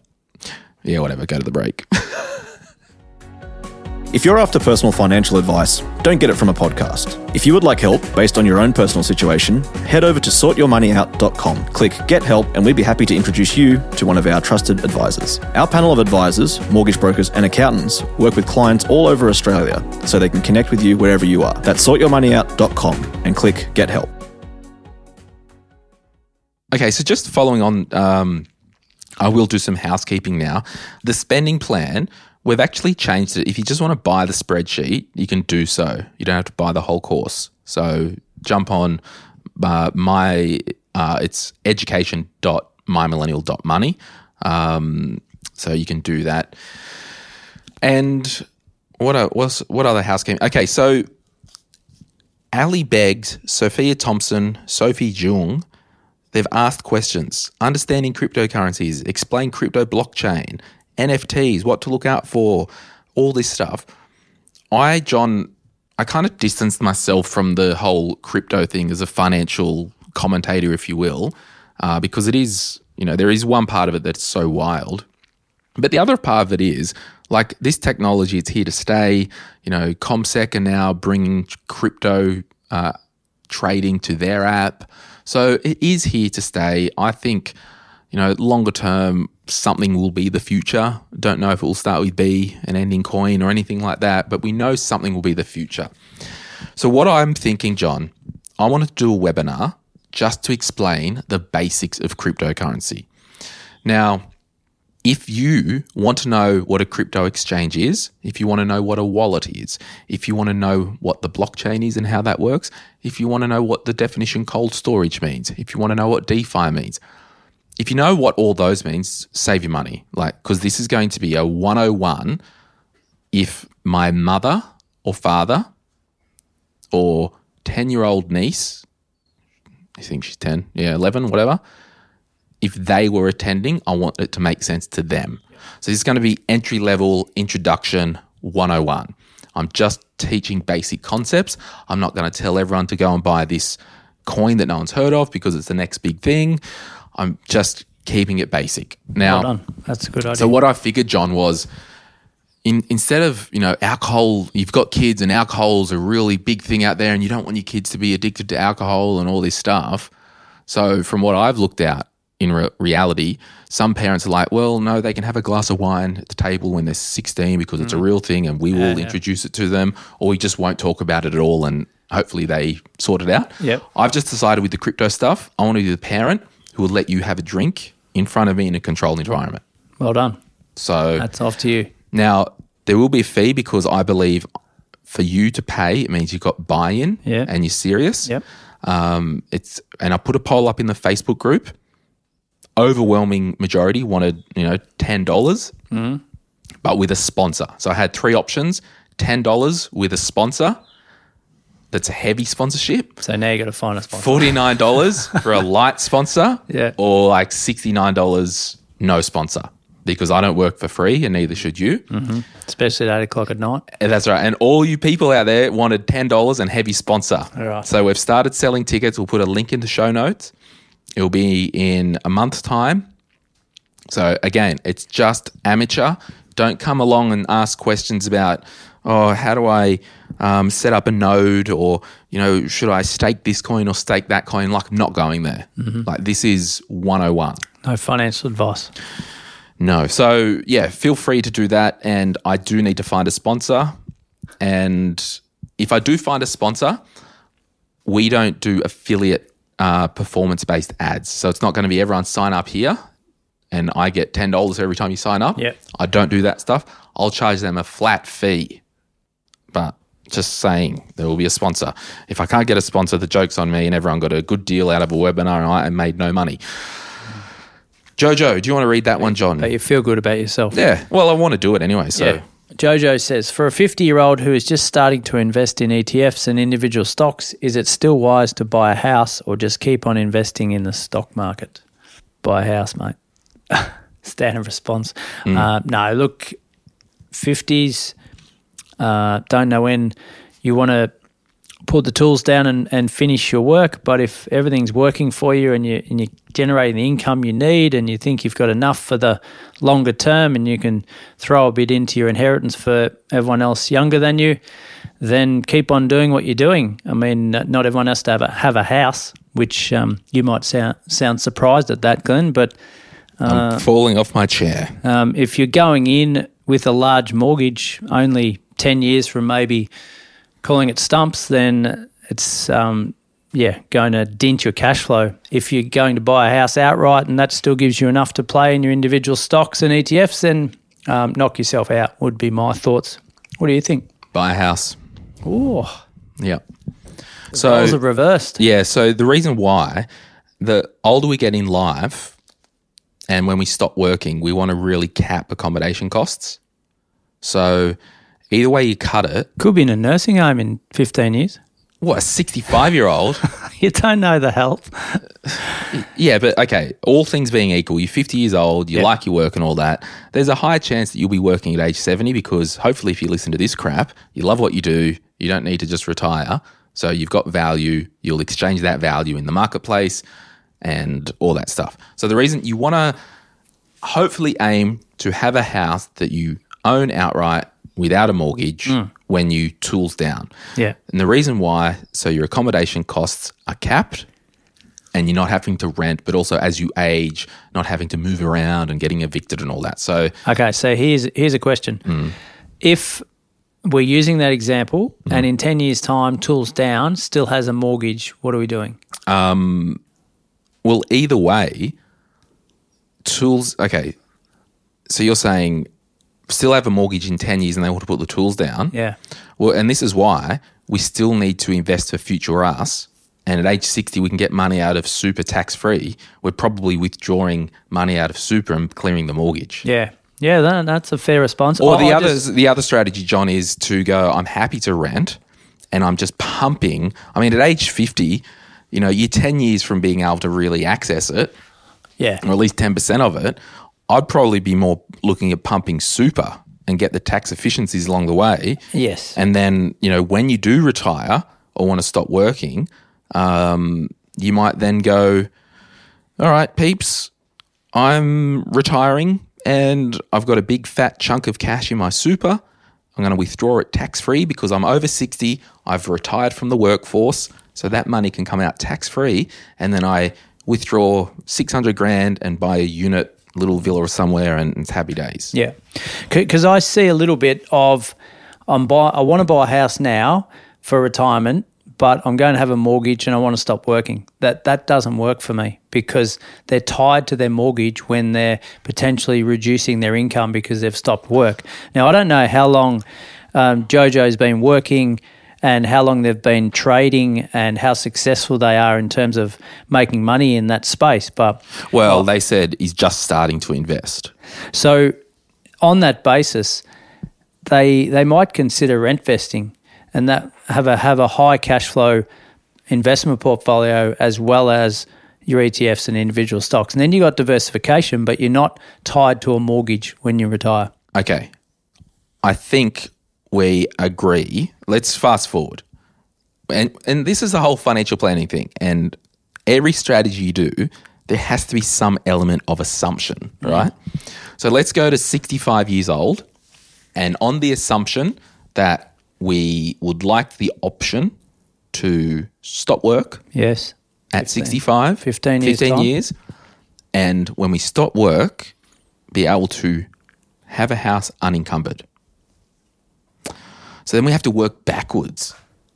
Speaker 2: Yeah, whatever. Go to the break.
Speaker 1: If you're after personal financial advice, don't get it from a podcast. If you would like help based on your own personal situation, head over to sort your money out dot com. Click Get Help and we'd be happy to introduce you to one of our trusted advisors. Our panel of advisors, mortgage brokers and accountants work with clients all over Australia so they can connect with you wherever you are. That's sort your money out dot com and click Get Help.
Speaker 2: Okay, so just following on, um, I will do some housekeeping now. The spending plan, we've actually changed it. If you just want to buy the spreadsheet, you can do so. You don't have to buy the whole course. So jump on uh, my, uh, it's education dot my millennial dot money. Um, so you can do that. And what are, what's, what other housekeeping? Okay, so Ali Beggs, Sophia Thompson, Sophie Jung, they've asked questions. Understanding cryptocurrencies, explain crypto blockchain, N F Ts, what to look out for, all this stuff. I, John, I kind of distanced myself from the whole crypto thing as a financial commentator, if you will, uh, because it is, you know, there is one part of it that's so wild. But the other part of it is, like, this technology, it's here to stay. You know, CommSec are now bringing crypto uh, trading to their app. So it is here to stay. I think, you know, longer term, something will be the future. Don't know if it will start with B and end in coin or anything like that, but we know something will be the future. So what I'm thinking, John, I want to do a webinar just to explain the basics of cryptocurrency. Now, if you want to know what a crypto exchange is, if you want to know what a wallet is, if you want to know what the blockchain is and how that works, if you want to know what the definition cold storage means, if you want to know what DeFi means, if you know what all those means, save your money. Like, because this is going to be a one oh one if my mother or father or ten-year-old niece, I think she's ten, yeah, eleven, whatever, if they were attending, I want it to make sense to them. So this is going to be entry-level introduction one oh one. I'm just teaching basic concepts. I'm not going to tell everyone to go and buy this coin that no one's heard of because it's the next big thing. I'm just keeping it basic. Now,
Speaker 3: well done. That's a good idea.
Speaker 2: So what I figured, John, was in, instead of, you know, alcohol, you've got kids and alcohol's a really big thing out there and you don't want your kids to be addicted to alcohol and all this stuff. So from what I've looked at, in re- reality, some parents are like, well, no, they can have a glass of wine at the table when they're sixteen because it's mm. a real thing and we will yeah, introduce yeah. it to them, or we just won't talk about it at all and hopefully they sort it out.
Speaker 3: Yep.
Speaker 2: I've just decided with the crypto stuff, I want to be the parent who will let you have a drink in front of me in a controlled environment.
Speaker 3: Well done.
Speaker 2: So
Speaker 3: that's off to you.
Speaker 2: Now, there will be a fee because I believe for you to pay, it means you've got buy-in
Speaker 3: yeah.
Speaker 2: and you're serious.
Speaker 3: Yep.
Speaker 2: Um, it's and I put a poll up in the Facebook group. Overwhelming majority wanted, you know, ten dollars,
Speaker 3: mm.
Speaker 2: but with a sponsor. So I had three options: ten dollars with a sponsor. That's a heavy sponsorship.
Speaker 3: So now you got to find a sponsor.
Speaker 2: Forty-nine dollars for a light sponsor,
Speaker 3: yeah,
Speaker 2: or like sixty-nine dollars no sponsor because I don't work for free and neither should you.
Speaker 3: Mm-hmm. Especially at eight o'clock at night.
Speaker 2: And that's right. And all you people out there wanted ten dollars and heavy sponsor.
Speaker 3: All right.
Speaker 2: So we've started selling tickets. We'll put a link in the show notes. It'll be in a month's time. So again, it's just amateur. Don't come along and ask questions about, oh, how do I um, set up a node, or, you know, should I stake this coin or stake that coin? Like, I'm not going there.
Speaker 3: Mm-hmm.
Speaker 2: Like, this is one oh one.
Speaker 3: No financial advice.
Speaker 2: No. So yeah, feel free to do that. And I do need to find a sponsor. And if I do find a sponsor, we don't do affiliate Uh, performance-based ads. So it's not going to be everyone sign up here and I get ten dollars every time you sign up.
Speaker 3: Yep.
Speaker 2: I don't do that stuff. I'll charge them a flat fee. But just saying, there will be a sponsor. If I can't get a sponsor, the joke's on me and everyone got a good deal out of a webinar and I made no money. Jojo, do you want to read that one, John?
Speaker 3: But you feel good about yourself.
Speaker 2: Yeah. Well, I want to do it anyway, so...
Speaker 3: Yeah. Jojo says, for a fifty-year-old who is just starting to invest in E T Fs and individual stocks, is it still wise to buy a house or just keep on investing in the stock market? Buy a house, mate. Standard response. Mm. Uh, no, look, fifties, uh, don't know when you want to put the tools down and, and finish your work, but if everything's working for you and, you, and you're generating the income you need and you think you've got enough for the longer term and you can throw a bit into your inheritance for everyone else younger than you, then keep on doing what you're doing. I mean, not everyone has to have a, have a house, which um, you might sound, sound surprised at that, Glenn, but... Uh,
Speaker 2: I'm falling off my chair.
Speaker 3: Um, if you're going in with a large mortgage, only ten years from maybe... calling it stumps, then it's, um, yeah, going to dent your cash flow. If you're going to buy a house outright and that still gives you enough to play in your individual stocks and E T Fs, then um, knock yourself out would be my thoughts. What do you think?
Speaker 2: Buy a house.
Speaker 3: Oh.
Speaker 2: Yeah.
Speaker 3: The
Speaker 2: so
Speaker 3: roles are reversed.
Speaker 2: Yeah, so the reason why, the older we get in life and when we stop working, we want to really cap accommodation costs. So... either way you cut it.
Speaker 3: Could be in a nursing home in fifteen years.
Speaker 2: What, a sixty-five-year-old?
Speaker 3: You don't know the health.
Speaker 2: Yeah, but okay, all things being equal, you're fifty years old, you
Speaker 3: yep.
Speaker 2: like your work and all that. There's a high chance that you'll be working at age seventy because hopefully if you listen to this crap, you love what you do, you don't need to just retire. So you've got value, you'll exchange that value in the marketplace and all that stuff. So the reason you want to hopefully aim to have a house that you own outright without a mortgage mm. when you tools down.
Speaker 3: Yeah.
Speaker 2: And the reason why, so your accommodation costs are capped and you're not having to rent, but also as you age, not having to move around and getting evicted and all that. So
Speaker 3: okay, so here's here's a question.
Speaker 2: Mm.
Speaker 3: If we're using that example mm. and in ten years' time, tools down, still has a mortgage, what are we doing?
Speaker 2: Um, well, either way, tools, okay, so you're saying still have a mortgage in ten years and they want to put the tools down.
Speaker 3: Yeah.
Speaker 2: Well, and this is why we still need to invest for future us. And at age sixty, we can get money out of super tax-free. We're probably withdrawing money out of super and clearing the mortgage.
Speaker 3: Yeah. Yeah, that, that's a fair response.
Speaker 2: Or
Speaker 3: I,
Speaker 2: the
Speaker 3: I
Speaker 2: other
Speaker 3: just,
Speaker 2: the other strategy, John, is to go, I'm happy to rent and I'm just pumping. I mean, at age fifty, you know, you're ten years from being able to really access it.
Speaker 3: Yeah.
Speaker 2: Or at least ten percent of it. I'd probably be more looking at pumping super and get the tax efficiencies along the way.
Speaker 3: Yes.
Speaker 2: And then, you know, when you do retire or want to stop working, um, you might then go, all right, peeps, I'm retiring and I've got a big fat chunk of cash in my super. I'm going to withdraw it tax-free because I'm over sixty. I've retired from the workforce, so that money can come out tax-free. And then I withdraw six hundred grand and buy a unit, little villa or somewhere, and it's happy days.
Speaker 3: Yeah, because I see a little bit of I'm buy I want to buy a house now for retirement, but I'm going to have a mortgage and I want to stop working. That that doesn't work for me because they're tied to their mortgage when they're potentially reducing their income because they've stopped work. Now, I don't know how long um, Jojo's been working and how long they've been trading and how successful they are in terms of making money in that space. But
Speaker 2: well, well they said he's just starting to invest.
Speaker 3: So on that basis, they they might consider rent vesting and that have a have a high cash flow investment portfolio as well as your E T Fs and individual stocks. And then you got diversification, but you're not tied to a mortgage when you retire.
Speaker 2: Okay. I think we agree. Let's fast forward. And and this is the whole financial planning thing. And every strategy you do, there has to be some element of assumption, right? Mm-hmm. So let's go to sixty-five years old and on the assumption that we would like the option to stop work.
Speaker 3: Yes.
Speaker 2: At fifteen, sixty-five.
Speaker 3: fifteen years.
Speaker 2: fifteen years. And when we stop work, be able to have a house unencumbered. So then we have to work backwards.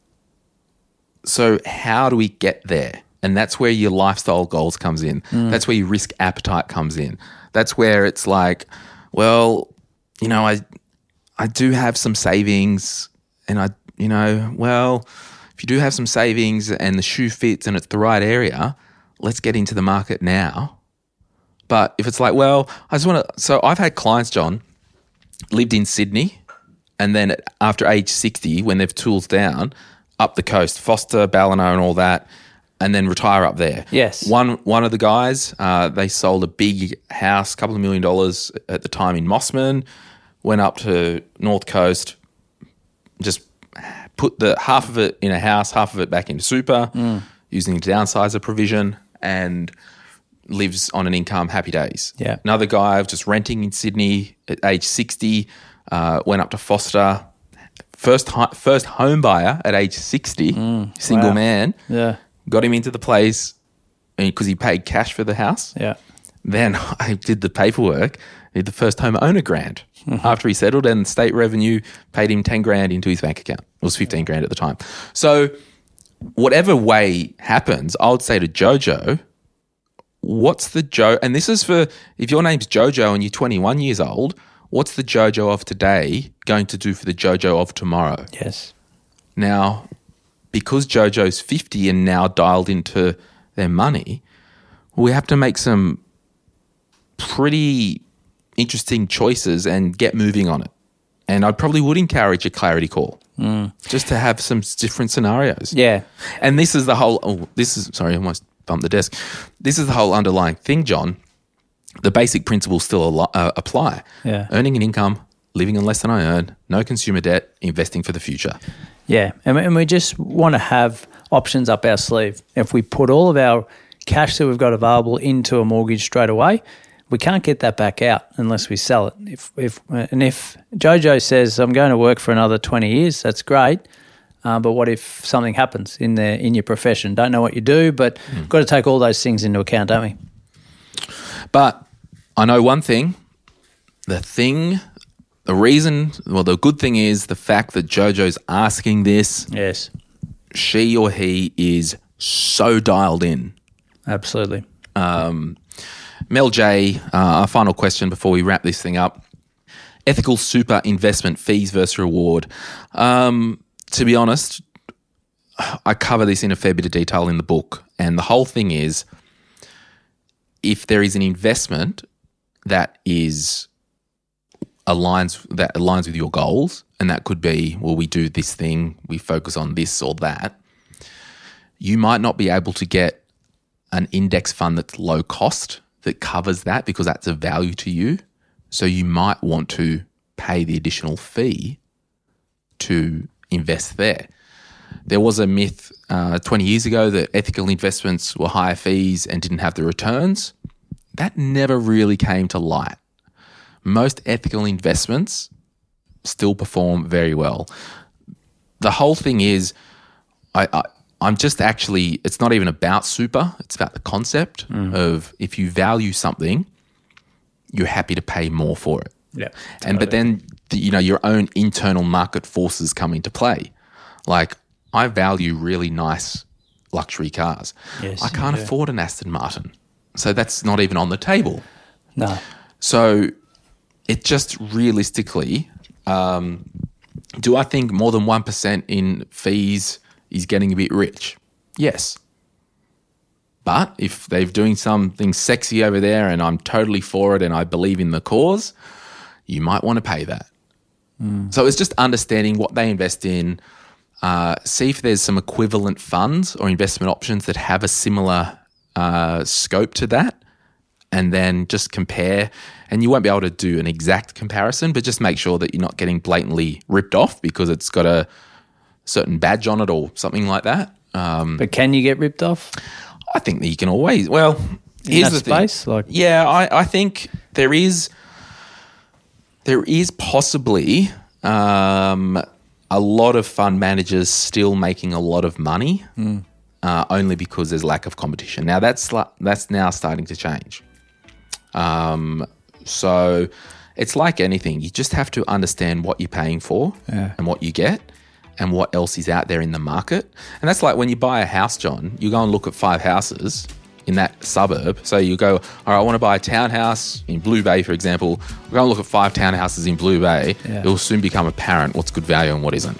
Speaker 2: So how do we get there? And that's where your lifestyle goals comes in. Mm. That's where your risk appetite comes in. That's where it's like, well, you know, I I do have some savings and I, you know, well, if you do have some savings and the shoe fits and it's the right area, let's get into the market now. But if it's like, well, I just want to, so I've had clients, John, lived in Sydney and then after age sixty, when they've tools down, up the coast, Foster, Ballina and all that, and then retire up there.
Speaker 3: Yes.
Speaker 2: One one of the guys, uh, they sold a big house, a couple of million dollars at the time in Mossman, went up to North Coast, just put the half of it in a house, half of it back into super, mm. using downsizer provision, and lives on an income, happy days.
Speaker 3: Yeah.
Speaker 2: Another guy just renting in Sydney at age sixty, uh, went up to Foster, first hi- first home buyer at age sixty, mm. single wow. man.
Speaker 3: Yeah.
Speaker 2: Got him into the place because he paid cash for the house.
Speaker 3: Yeah.
Speaker 2: Then I did the paperwork, did the first home owner grant. Mm-hmm. After he settled, and state revenue paid him ten grand into his bank account. It was fifteen grand at the time. So whatever way happens, I would say to Jojo, what's the Jo? And this is for, if your name's Jojo and you're twenty-one years old, what's the Jojo of today going to do for the Jojo of tomorrow?
Speaker 3: Yes.
Speaker 2: Now, because Jojo's fifty and now dialed into their money, we have to make some pretty interesting choices and get moving on it. And I probably would encourage a clarity call mm. just to have some different scenarios.
Speaker 3: Yeah.
Speaker 2: And this is the whole, oh, this is, sorry, I almost bumped the desk. This is the whole underlying thing, John. The basic principles still uh, apply.
Speaker 3: Yeah.
Speaker 2: Earning an income, living on less than I earn, no consumer debt, investing for the future.
Speaker 3: Yeah. And we, and we just want to have options up our sleeve. If we put all of our cash that we've got available into a mortgage straight away, we can't get that back out unless we sell it. If if and if Jojo says I'm going to work for another twenty years, that's great. Uh, but what if something happens in the in your profession? Don't know what you do, but mm. got to take all those things into account, don't we?
Speaker 2: But I know one thing. The thing, the reason, well, the good thing is the fact that Jojo's asking this.
Speaker 3: Yes.
Speaker 2: She or he is so dialed in.
Speaker 3: Absolutely.
Speaker 2: Um, Mel J, uh, our final question before we wrap this thing up. Ethical super investment fees versus reward. Um, to be honest, I cover this in a fair bit of detail in the book. And the whole thing is, if there is an investment that is aligns that aligns with your goals, and that could be, well, we do this thing, we focus on this or that, you might not be able to get an index fund that's low cost that covers that because that's a value to you. So you might want to pay the additional fee to invest there. There was a myth uh, twenty years ago that ethical investments were higher fees and didn't have the returns. That never really came to light. Most ethical investments still perform very well. The whole thing is, I, I, I'm just actually, it's not even about super, it's about the concept mm. of if you value something, you're happy to pay more for it.
Speaker 3: Yeah. Totally.
Speaker 2: And but then, the, you know, your own internal market forces come into play. Like, I value really nice luxury cars.
Speaker 3: Yes,
Speaker 2: I can't
Speaker 3: yeah.
Speaker 2: afford an Aston Martin. So that's not even on the table.
Speaker 3: No.
Speaker 2: So it just realistically, um, do I think more than one percent in fees is getting a bit rich? Yes. But if they're doing something sexy over there and I'm totally for it and I believe in the cause, you might want to pay that. Mm. So it's just understanding what they invest in, uh, see if there's some equivalent funds or investment options that have a similar uh, scope to that, and then just compare. And you won't be able to do an exact comparison, but just make sure that you're not getting blatantly ripped off because it's got a certain badge on it or something like that. Um,
Speaker 3: but can you get ripped off?
Speaker 2: I think that you can always. Well,
Speaker 3: in
Speaker 2: here's
Speaker 3: that
Speaker 2: the
Speaker 3: space,
Speaker 2: thing.
Speaker 3: Like,
Speaker 2: yeah, I, I think there is there is possibly um, a lot of fund managers still making a lot of money, mm. uh, only because there's lack of competition. Now that's that's now starting to change. Um, so it's like anything. You just have to understand what you're paying for
Speaker 3: yeah.
Speaker 2: and what you get, and what else is out there in the market. And that's like when you buy a house, John, you go and look at five houses in that suburb. So you go, all right, I want to buy a townhouse in Blue Bay, for example. We'll go and look at five townhouses in Blue Bay.
Speaker 3: Yeah.
Speaker 2: It will soon become apparent what's good value and what isn't.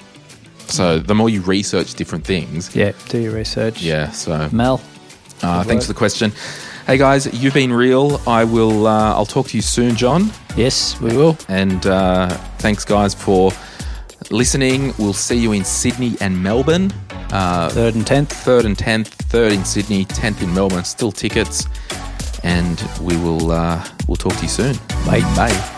Speaker 2: So the more you research different things.
Speaker 3: Yeah, do your research.
Speaker 2: Yeah, so.
Speaker 3: Mel.
Speaker 2: Uh, thanks for the question. Hey guys, you've been real. I will, uh, I'll talk to you soon, John.
Speaker 3: Yes, we will.
Speaker 2: And uh, thanks guys for listening. We'll see you in Sydney and Melbourne. Uh,
Speaker 3: third and tenth.
Speaker 2: Third and tenth. Third in Sydney, tenth in Melbourne. Still tickets. And we will uh, we'll talk to you soon.
Speaker 3: Bye.
Speaker 2: Bye.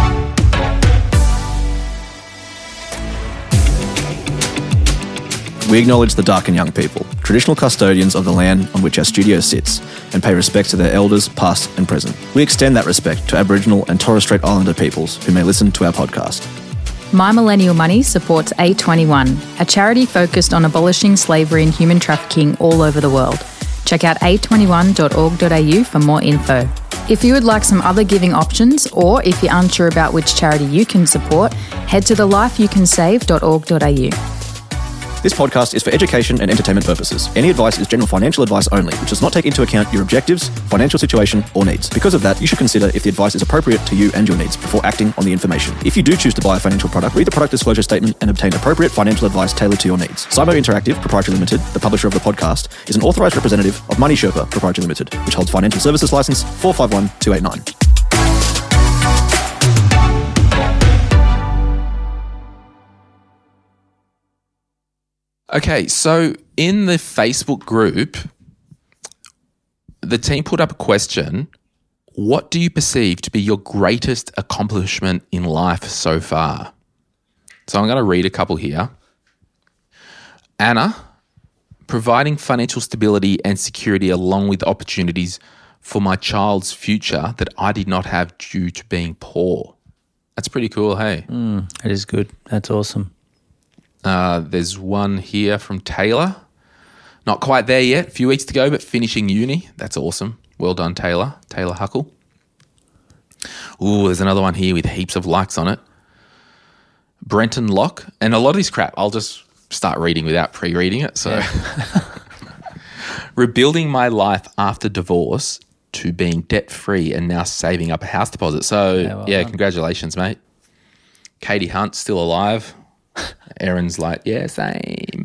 Speaker 1: We acknowledge the Darkin Young people, traditional custodians of the land on which our studio sits, and pay respect to their elders, past and present. We extend that respect to Aboriginal and Torres Strait Islander peoples who may listen to our podcast.
Speaker 4: My Millennial Money supports A twenty-one, a charity focused on abolishing slavery and human trafficking all over the world. Check out a twenty-one dot org dot a u for more info. If you would like some other giving options, or if you're unsure about which charity you can support, head to the life you can save dot org dot a u.
Speaker 1: This podcast is for education and entertainment purposes. Any advice is general financial advice only, which does not take into account your objectives, financial situation, or needs. Because of that, you should consider if the advice is appropriate to you and your needs before acting on the information. If you do choose to buy a financial product, read the product disclosure statement and obtain appropriate financial advice tailored to your needs. Cyber Interactive Proprietary Limited, the publisher of the podcast, is an authorized representative of Money Sherpa Proprietary Limited, which holds financial services license four five one two eight nine.
Speaker 2: Okay, so in the Facebook group, the team put up a question. What do you perceive to be your greatest accomplishment in life so far? So I'm going to read a couple here. Anna, providing financial stability and security along with opportunities for my child's future that I did not have due to being poor. That's pretty cool, hey?
Speaker 3: Mm, it is good. That's awesome.
Speaker 2: Uh, there's one here from Taylor. Not quite there yet, a few weeks to go, but finishing uni. That's awesome. Well done, Taylor. Taylor Huckle. Ooh, there's another one here with heaps of likes on it. Brenton Locke. And a lot of this crap, I'll just start reading without pre-reading it. So, yeah. Rebuilding my life after divorce to being debt-free and now saving up a house deposit. So, yeah, well yeah congratulations, mate. Katie Hunt's still alive. Erin's like, yeah, same.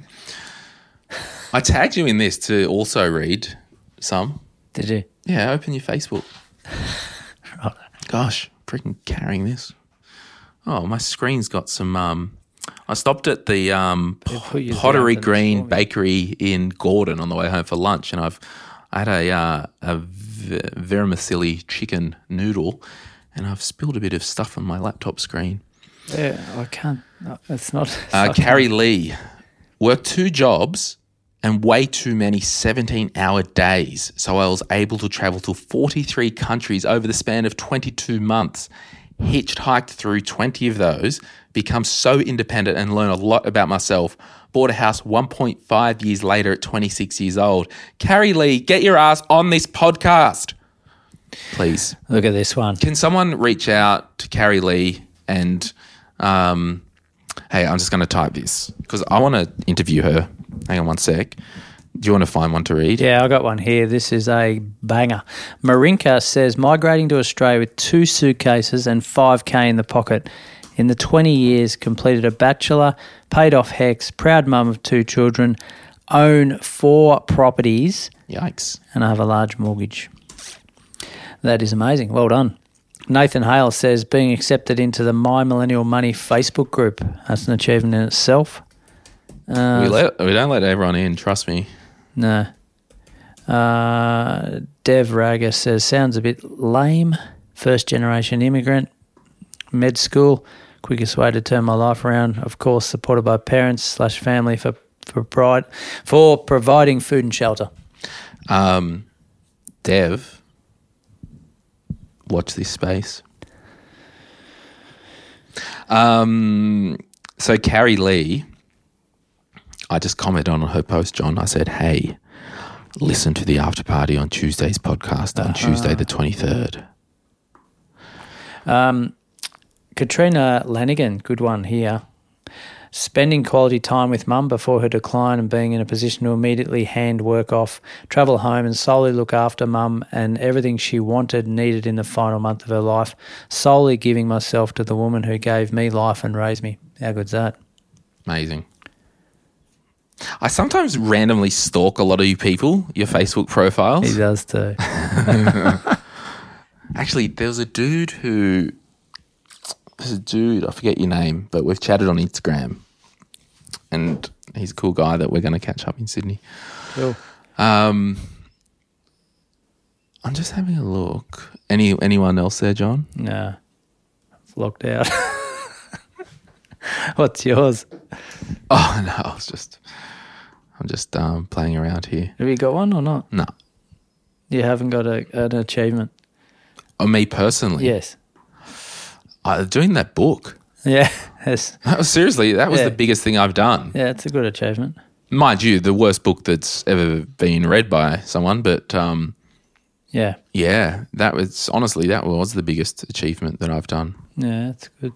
Speaker 2: I tagged you in this to also read some.
Speaker 3: Did you?
Speaker 2: Yeah, open your Facebook.
Speaker 3: Right.
Speaker 2: Gosh, freaking carrying this. Oh, my screen's got some... Um, I stopped at the um, Pottery Green Bakery in Gordon on the way home for lunch, and I've I had a uh, a vermicelli chicken noodle, and I've spilled a bit of stuff on my laptop screen.
Speaker 3: Yeah, I can't. No, it's not. It's
Speaker 2: uh,
Speaker 3: not
Speaker 2: Carrie Lee worked two jobs and way too many seventeen-hour days, so I was able to travel to forty-three countries over the span of twenty-two months. Hitchhiked through twenty of those, become so independent and learn a lot about myself. Bought a house one point five years later at twenty-six years old. Carrie Lee, get your ass on this podcast. Please.
Speaker 3: Look at this one.
Speaker 2: Can someone reach out to Carrie Lee and, um, hey, I'm just going to type this because I want to interview her. Hang on one sec. Do you want to find one to read?
Speaker 3: Yeah, I got one here. This is a banger. Marinka says, migrating to Australia with two suitcases and five K in the pocket. In the twenty years, completed a bachelor, paid off HECS, proud mum of two children, own four properties.
Speaker 2: Yikes.
Speaker 3: And I have a large mortgage. That is amazing. Well done. Nathan Hale says, being accepted into the My Millennial Money Facebook group. That's an achievement in itself. Uh,
Speaker 2: we, let, we don't let everyone in, trust me.
Speaker 3: No. Uh, Dev Raga says, sounds a bit lame. First generation immigrant. Med school. Quickest way to turn my life around. Of course, supported by parents slash family for for pride for providing food and shelter.
Speaker 2: Um, Dev, watch this space. Um, so Carrie Lee, I just commented on her post, John. I said, hey, listen to the after party on Tuesday's podcast on uh-huh. Tuesday the twenty-third.
Speaker 3: Um, Katrina Lanigan, good one here. Spending quality time with mum before her decline and being in a position to immediately hand work off, travel home and solely look after mum and everything she wanted, needed in the final month of her life, solely giving myself to the woman who gave me life and raised me. How good's that?
Speaker 2: Amazing. I sometimes randomly stalk a lot of you people, your Facebook profiles.
Speaker 3: He does too.
Speaker 2: Actually, there was a dude who, there's a dude, I forget your name, but we've chatted on Instagram. And he's a cool guy that we're going to catch up in Sydney.
Speaker 3: Cool.
Speaker 2: Um, I'm just having a look. Any Anyone else there, John?
Speaker 3: No. It's locked out. What's yours?
Speaker 2: Oh, no, I was just, I'm just um, playing around here.
Speaker 3: Have you got one or not?
Speaker 2: No.
Speaker 3: You haven't got a, an achievement?
Speaker 2: Oh, me personally?
Speaker 3: Yes.
Speaker 2: Uh, doing that book.
Speaker 3: Yeah. Yes.
Speaker 2: Oh, seriously, that was
Speaker 3: yeah.
Speaker 2: the biggest thing I've done.
Speaker 3: Yeah, it's a good achievement.
Speaker 2: Mind you, the worst book that's ever been read by someone, but um,
Speaker 3: yeah.
Speaker 2: Yeah, that was, honestly, that was the biggest achievement that I've done.
Speaker 3: Yeah, that's good.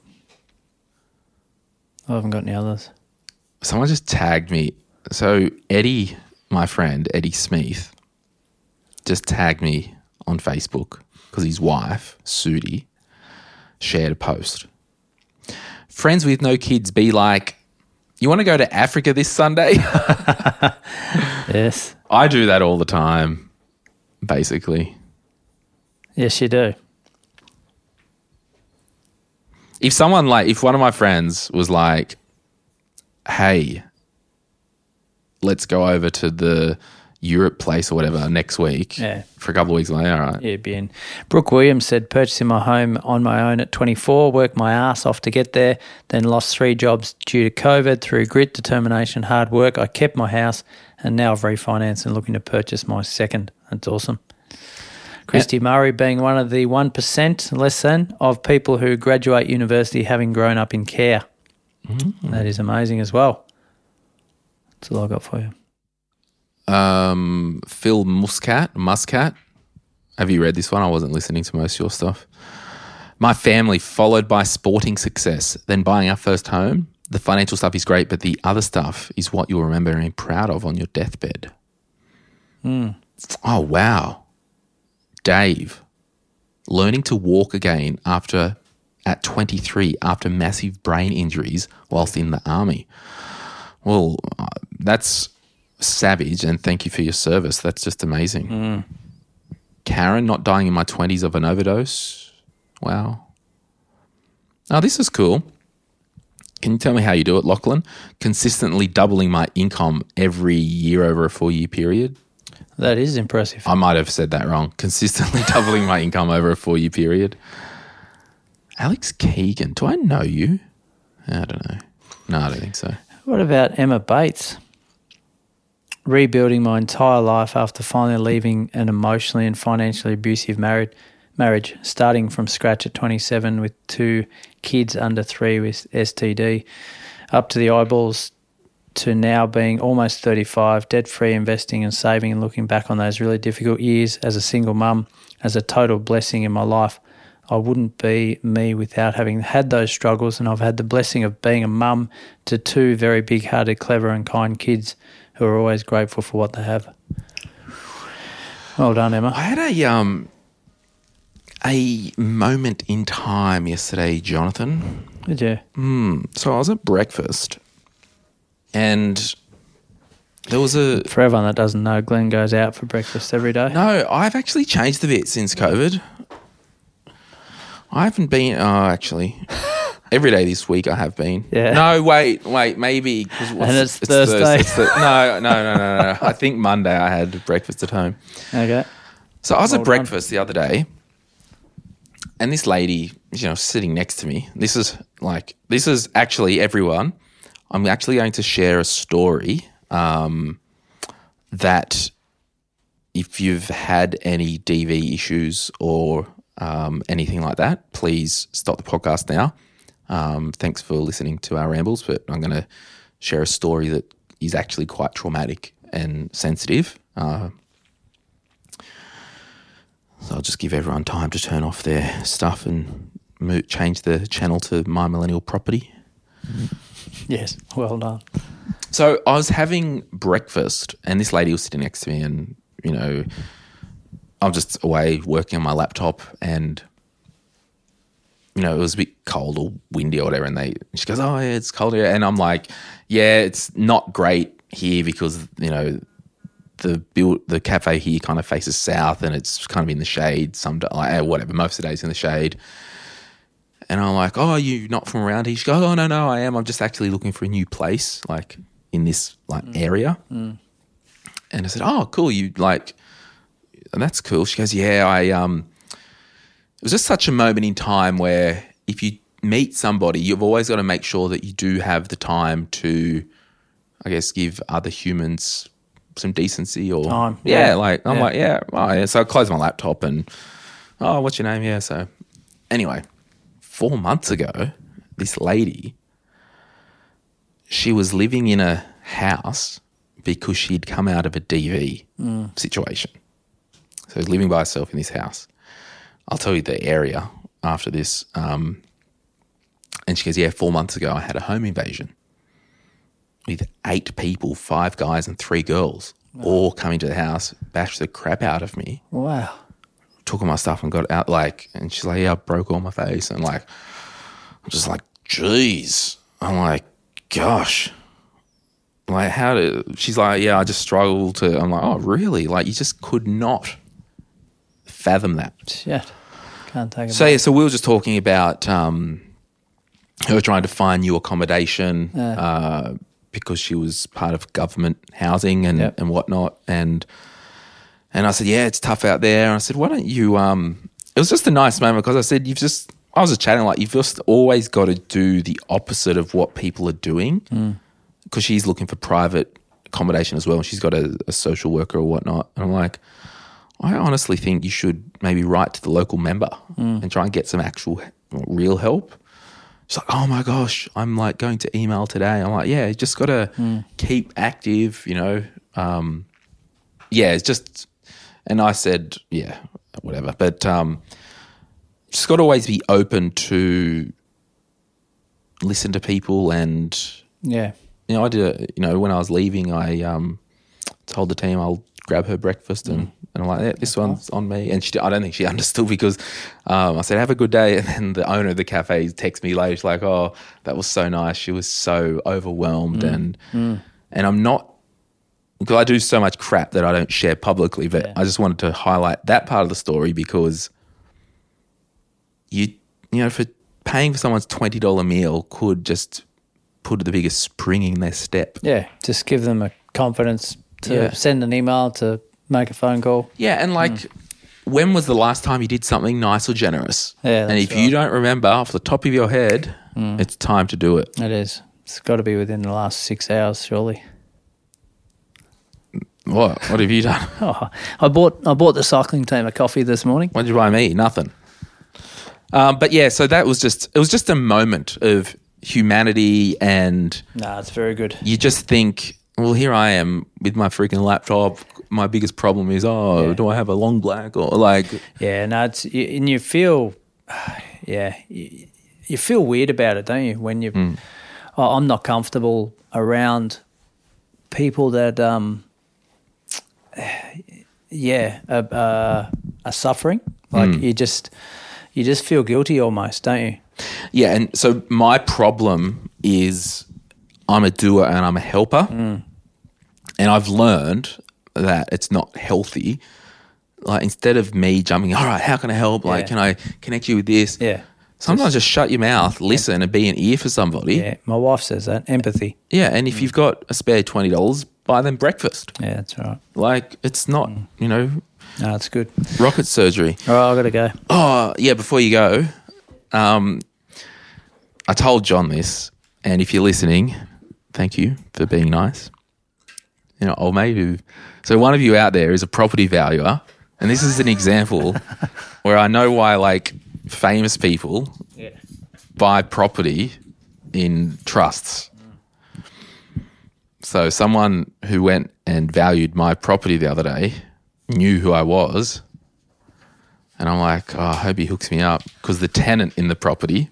Speaker 3: I haven't got any others.
Speaker 2: Someone just tagged me. So Eddie, my friend, Eddie Smith, just tagged me on Facebook because his wife, Sudi, shared a post. Friends with no kids be like, you want to go to Africa this Sunday?
Speaker 3: Yes.
Speaker 2: I do that all the time, basically.
Speaker 3: Yes, you do.
Speaker 2: If someone like, if one of my friends was like, hey, let's go over to the Europe place or whatever next week
Speaker 3: yeah.
Speaker 2: for a couple of weeks later, all right.
Speaker 3: Yeah, be in. Brooke Williams said, purchasing my home on my own at twenty-four, worked my ass off to get there, then lost three jobs due to COVID. Through grit, determination, hard work, I kept my house and now I've refinanced and looking to purchase my second. That's awesome. Christy Murray being one of the one percent, less than, of people who graduate university having grown up in care. Mm-hmm. That is amazing as well. That's all I got for you.
Speaker 2: Um, Phil Muscat, Muscat. Have you read this one? I wasn't listening to most of your stuff. My family, followed by sporting success, then buying our first home. The financial stuff is great, but the other stuff is what you'll remember and be proud of on your deathbed.
Speaker 3: Mm.
Speaker 2: Oh, wow. Dave, learning to walk again after at twenty-three after massive brain injuries whilst in the army. Well, uh, that's savage, and thank you for your service. That's just amazing.
Speaker 3: Mm.
Speaker 2: Karen, not dying in my twenties of an overdose. Wow. Oh, this is cool. Can you tell me how you do it, Lachlan? Consistently doubling my income every year over a four-year period.
Speaker 3: That is impressive.
Speaker 2: I might have said that wrong. Consistently doubling my income over a four-year period. Alex Keegan, do I know you? I don't know. No, I don't think so.
Speaker 3: What about Emma Bates? Rebuilding my entire life after finally leaving an emotionally and financially abusive married marriage, starting from scratch at twenty-seven with two kids under three with S T D, up to the eyeballs to now being almost thirty-five, debt-free, investing and saving, and looking back on those really difficult years as a single mum as a total blessing in my life. I wouldn't be me without having had those struggles, and I've had the blessing of being a mum to two very big-hearted, clever and kind kids who are always grateful for what they have. Well done, Emma.
Speaker 2: I had a um a moment in time yesterday, Jonathan.
Speaker 3: Did you?
Speaker 2: Mm, so I was at breakfast and there was a...
Speaker 3: For everyone that doesn't know, Glenn goes out for breakfast every day.
Speaker 2: No, I've actually changed a bit since COVID. I haven't been... Oh, actually... Every day this week I have been.
Speaker 3: Yeah.
Speaker 2: No, wait, wait, maybe. Cause
Speaker 3: and it's, it's Thursday. Thursday.
Speaker 2: It's the, no, no, no, no, no. I think Monday I had breakfast at home.
Speaker 3: Okay.
Speaker 2: So I was
Speaker 3: well
Speaker 2: at breakfast done. the other day, and this lady, you know, sitting next to me. This is like, this is actually everyone. I'm actually going to share a story um, that if you've had any D V issues or um, anything like that, please stop the podcast now. Um, thanks for listening to our rambles, but I'm going to share a story that is actually quite traumatic and sensitive. Uh, so I'll just give everyone time to turn off their stuff and move, change the channel to My Millennial Property.
Speaker 3: Yes, well done.
Speaker 2: So I was having breakfast and this lady was sitting next to me and, you know, I'm just away working on my laptop and... you know, it was a bit cold or windy or whatever, and they she goes, oh, yeah, it's cold here. And I'm like, yeah, it's not great here because, you know, the build, the cafe here kind of faces south and it's kind of in the shade, some like, whatever, most of the days in the shade. And I'm like, oh, are you not from around here? She goes, oh, no, no, I am. I'm just actually looking for a new place, like, in this, like, mm. area.
Speaker 3: Mm.
Speaker 2: And I said, oh, cool, you, like, that's cool. She goes, yeah, I, um... it was just such a moment in time where if you meet somebody, you've always got to make sure that you do have the time to, I guess, give other humans some decency or
Speaker 3: time.
Speaker 2: Yeah,
Speaker 3: yeah.
Speaker 2: like I'm
Speaker 3: yeah.
Speaker 2: like, yeah, oh, yeah. So I closed my laptop and, oh, what's your name? Yeah. So anyway, four months ago, this lady, she was living in a house because she'd come out of a D V
Speaker 3: mm.
Speaker 2: situation. So she was living by herself in this house. I'll tell you the area after this. Um, and she goes, yeah, four months ago I had a home invasion with eight people, five guys and three girls, wow. all coming to the house, bashed the crap out of me.
Speaker 3: Wow.
Speaker 2: Took all my stuff and got out, like, and she's like, yeah, I broke all my face. And like, I'm just like, geez. I'm like, gosh. Like, how did, she's like, yeah, I just struggled to, I'm like, oh, really? Like, you just could not fathom that.
Speaker 3: Shit. Can't take it.
Speaker 2: So, yeah, so we were just talking about um, her trying to find new accommodation
Speaker 3: yeah.
Speaker 2: uh, because she was part of government housing and,
Speaker 3: yep.
Speaker 2: and whatnot. And and I said, yeah, it's tough out there. And I said, why don't you um, – it was just a nice moment because I said, you've just – I was just chatting like you've just always got to do the opposite of what people are doing because mm. she's looking for private accommodation as well and she's got a, a social worker or whatnot. And I'm like – I honestly think you should maybe write to the local member
Speaker 3: Mm.
Speaker 2: and try and get some actual real help. It's like, oh my gosh, I'm like going to email today. I'm like, yeah, you just got to
Speaker 3: Mm.
Speaker 2: keep active, you know. Um, yeah, it's just, and I said, yeah, whatever. But um, just got to always be open to listen to people. And,
Speaker 3: Yeah.
Speaker 2: you know, I did, a, you know, when I was leaving, I um, told the team I'll grab her breakfast and,
Speaker 3: Mm.
Speaker 2: and I'm like, yeah, this one's on me. And she, I don't think she understood because um, I said, have a good day. And then the owner of the cafe texts me later. She's like, oh, that was so nice. She was so overwhelmed.
Speaker 3: Mm.
Speaker 2: And and I'm not, because I do so much crap that I don't share publicly, but
Speaker 3: Yeah.
Speaker 2: I just wanted to highlight that part of the story because you, you know, for paying for someone's twenty dollars meal could just put the biggest spring in their step.
Speaker 3: Yeah. Just give them a confidence to
Speaker 2: Yeah.
Speaker 3: send an email, to make a phone call.
Speaker 2: Yeah, and like, when was the last time you did something nice or generous?
Speaker 3: Yeah,
Speaker 2: and
Speaker 3: that's
Speaker 2: if you
Speaker 3: right.
Speaker 2: don't remember off the top of your head, it's time to do it.
Speaker 3: It is. It's got to be within the last six hours, surely.
Speaker 2: What? What have you done?
Speaker 3: Oh, I bought I bought the cycling team a coffee this morning.
Speaker 2: What did you buy me? Nothing. Um, but yeah, so that was just, it was just a moment of humanity, and
Speaker 3: No, it's very good.
Speaker 2: you just think, well, here I am with my freaking laptop. My biggest problem is, oh,
Speaker 3: Yeah.
Speaker 2: do I have a long black or like,
Speaker 3: Yeah, no, it's you, and you feel, yeah, you, you feel weird about it, don't you? When you, oh, I'm not comfortable around people that, um, yeah, uh, uh, are suffering. Like you just, you just feel guilty almost, don't you?
Speaker 2: yeah. And so my problem is I'm a doer and I'm a helper.
Speaker 3: Mm.
Speaker 2: And I've learned that it's not healthy. Like, instead of me jumping, all right, how can I help? Like,
Speaker 3: Yeah.
Speaker 2: can I connect you with this?
Speaker 3: Yeah,
Speaker 2: Sometimes just shut your mouth, listen, and be an ear for somebody.
Speaker 3: yeah. My wife says that empathy.
Speaker 2: Yeah, and if you've got a spare twenty dollars, buy them breakfast.
Speaker 3: Yeah, that's right.
Speaker 2: Like, it's not, you know,
Speaker 3: No, it's good.
Speaker 2: rocket surgery.
Speaker 3: All right, I got to go.
Speaker 2: Oh, yeah, before you go, um, I told John this, and if you're listening, thank you for being nice. You know, or maybe, so one of you out there is a property valuer, and this is an example where I know why, like, famous people
Speaker 3: Yeah.
Speaker 2: buy property in trusts. So someone who went and valued my property the other day knew who I was, and I'm like, oh, I hope he hooks me up, because the tenant in the property,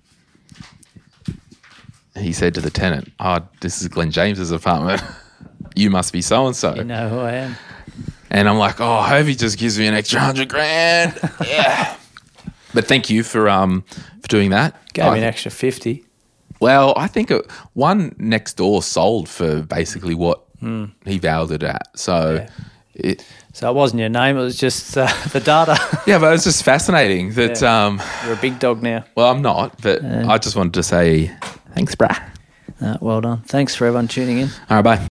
Speaker 2: he said to the tenant, oh, this is Glenn James's apartment. You must be so-and-so.
Speaker 3: You know who I am.
Speaker 2: And I'm like, oh, I hope he just gives me an extra hundred grand. Yeah. But thank you for um for doing that.
Speaker 3: Gave
Speaker 2: Oh,
Speaker 3: me an extra fifty.
Speaker 2: Well, I think it, one next door sold for basically what he valued it at. So,
Speaker 3: Yeah.
Speaker 2: it,
Speaker 3: So it wasn't your name; it was just uh, the data.
Speaker 2: yeah, but it's just fascinating that,
Speaker 3: Yeah.
Speaker 2: um,
Speaker 3: You're a big dog now.
Speaker 2: well, I'm not, but I just wanted to say thanks, brah.
Speaker 3: Uh, well done. Thanks for everyone tuning in.
Speaker 2: All right, bye.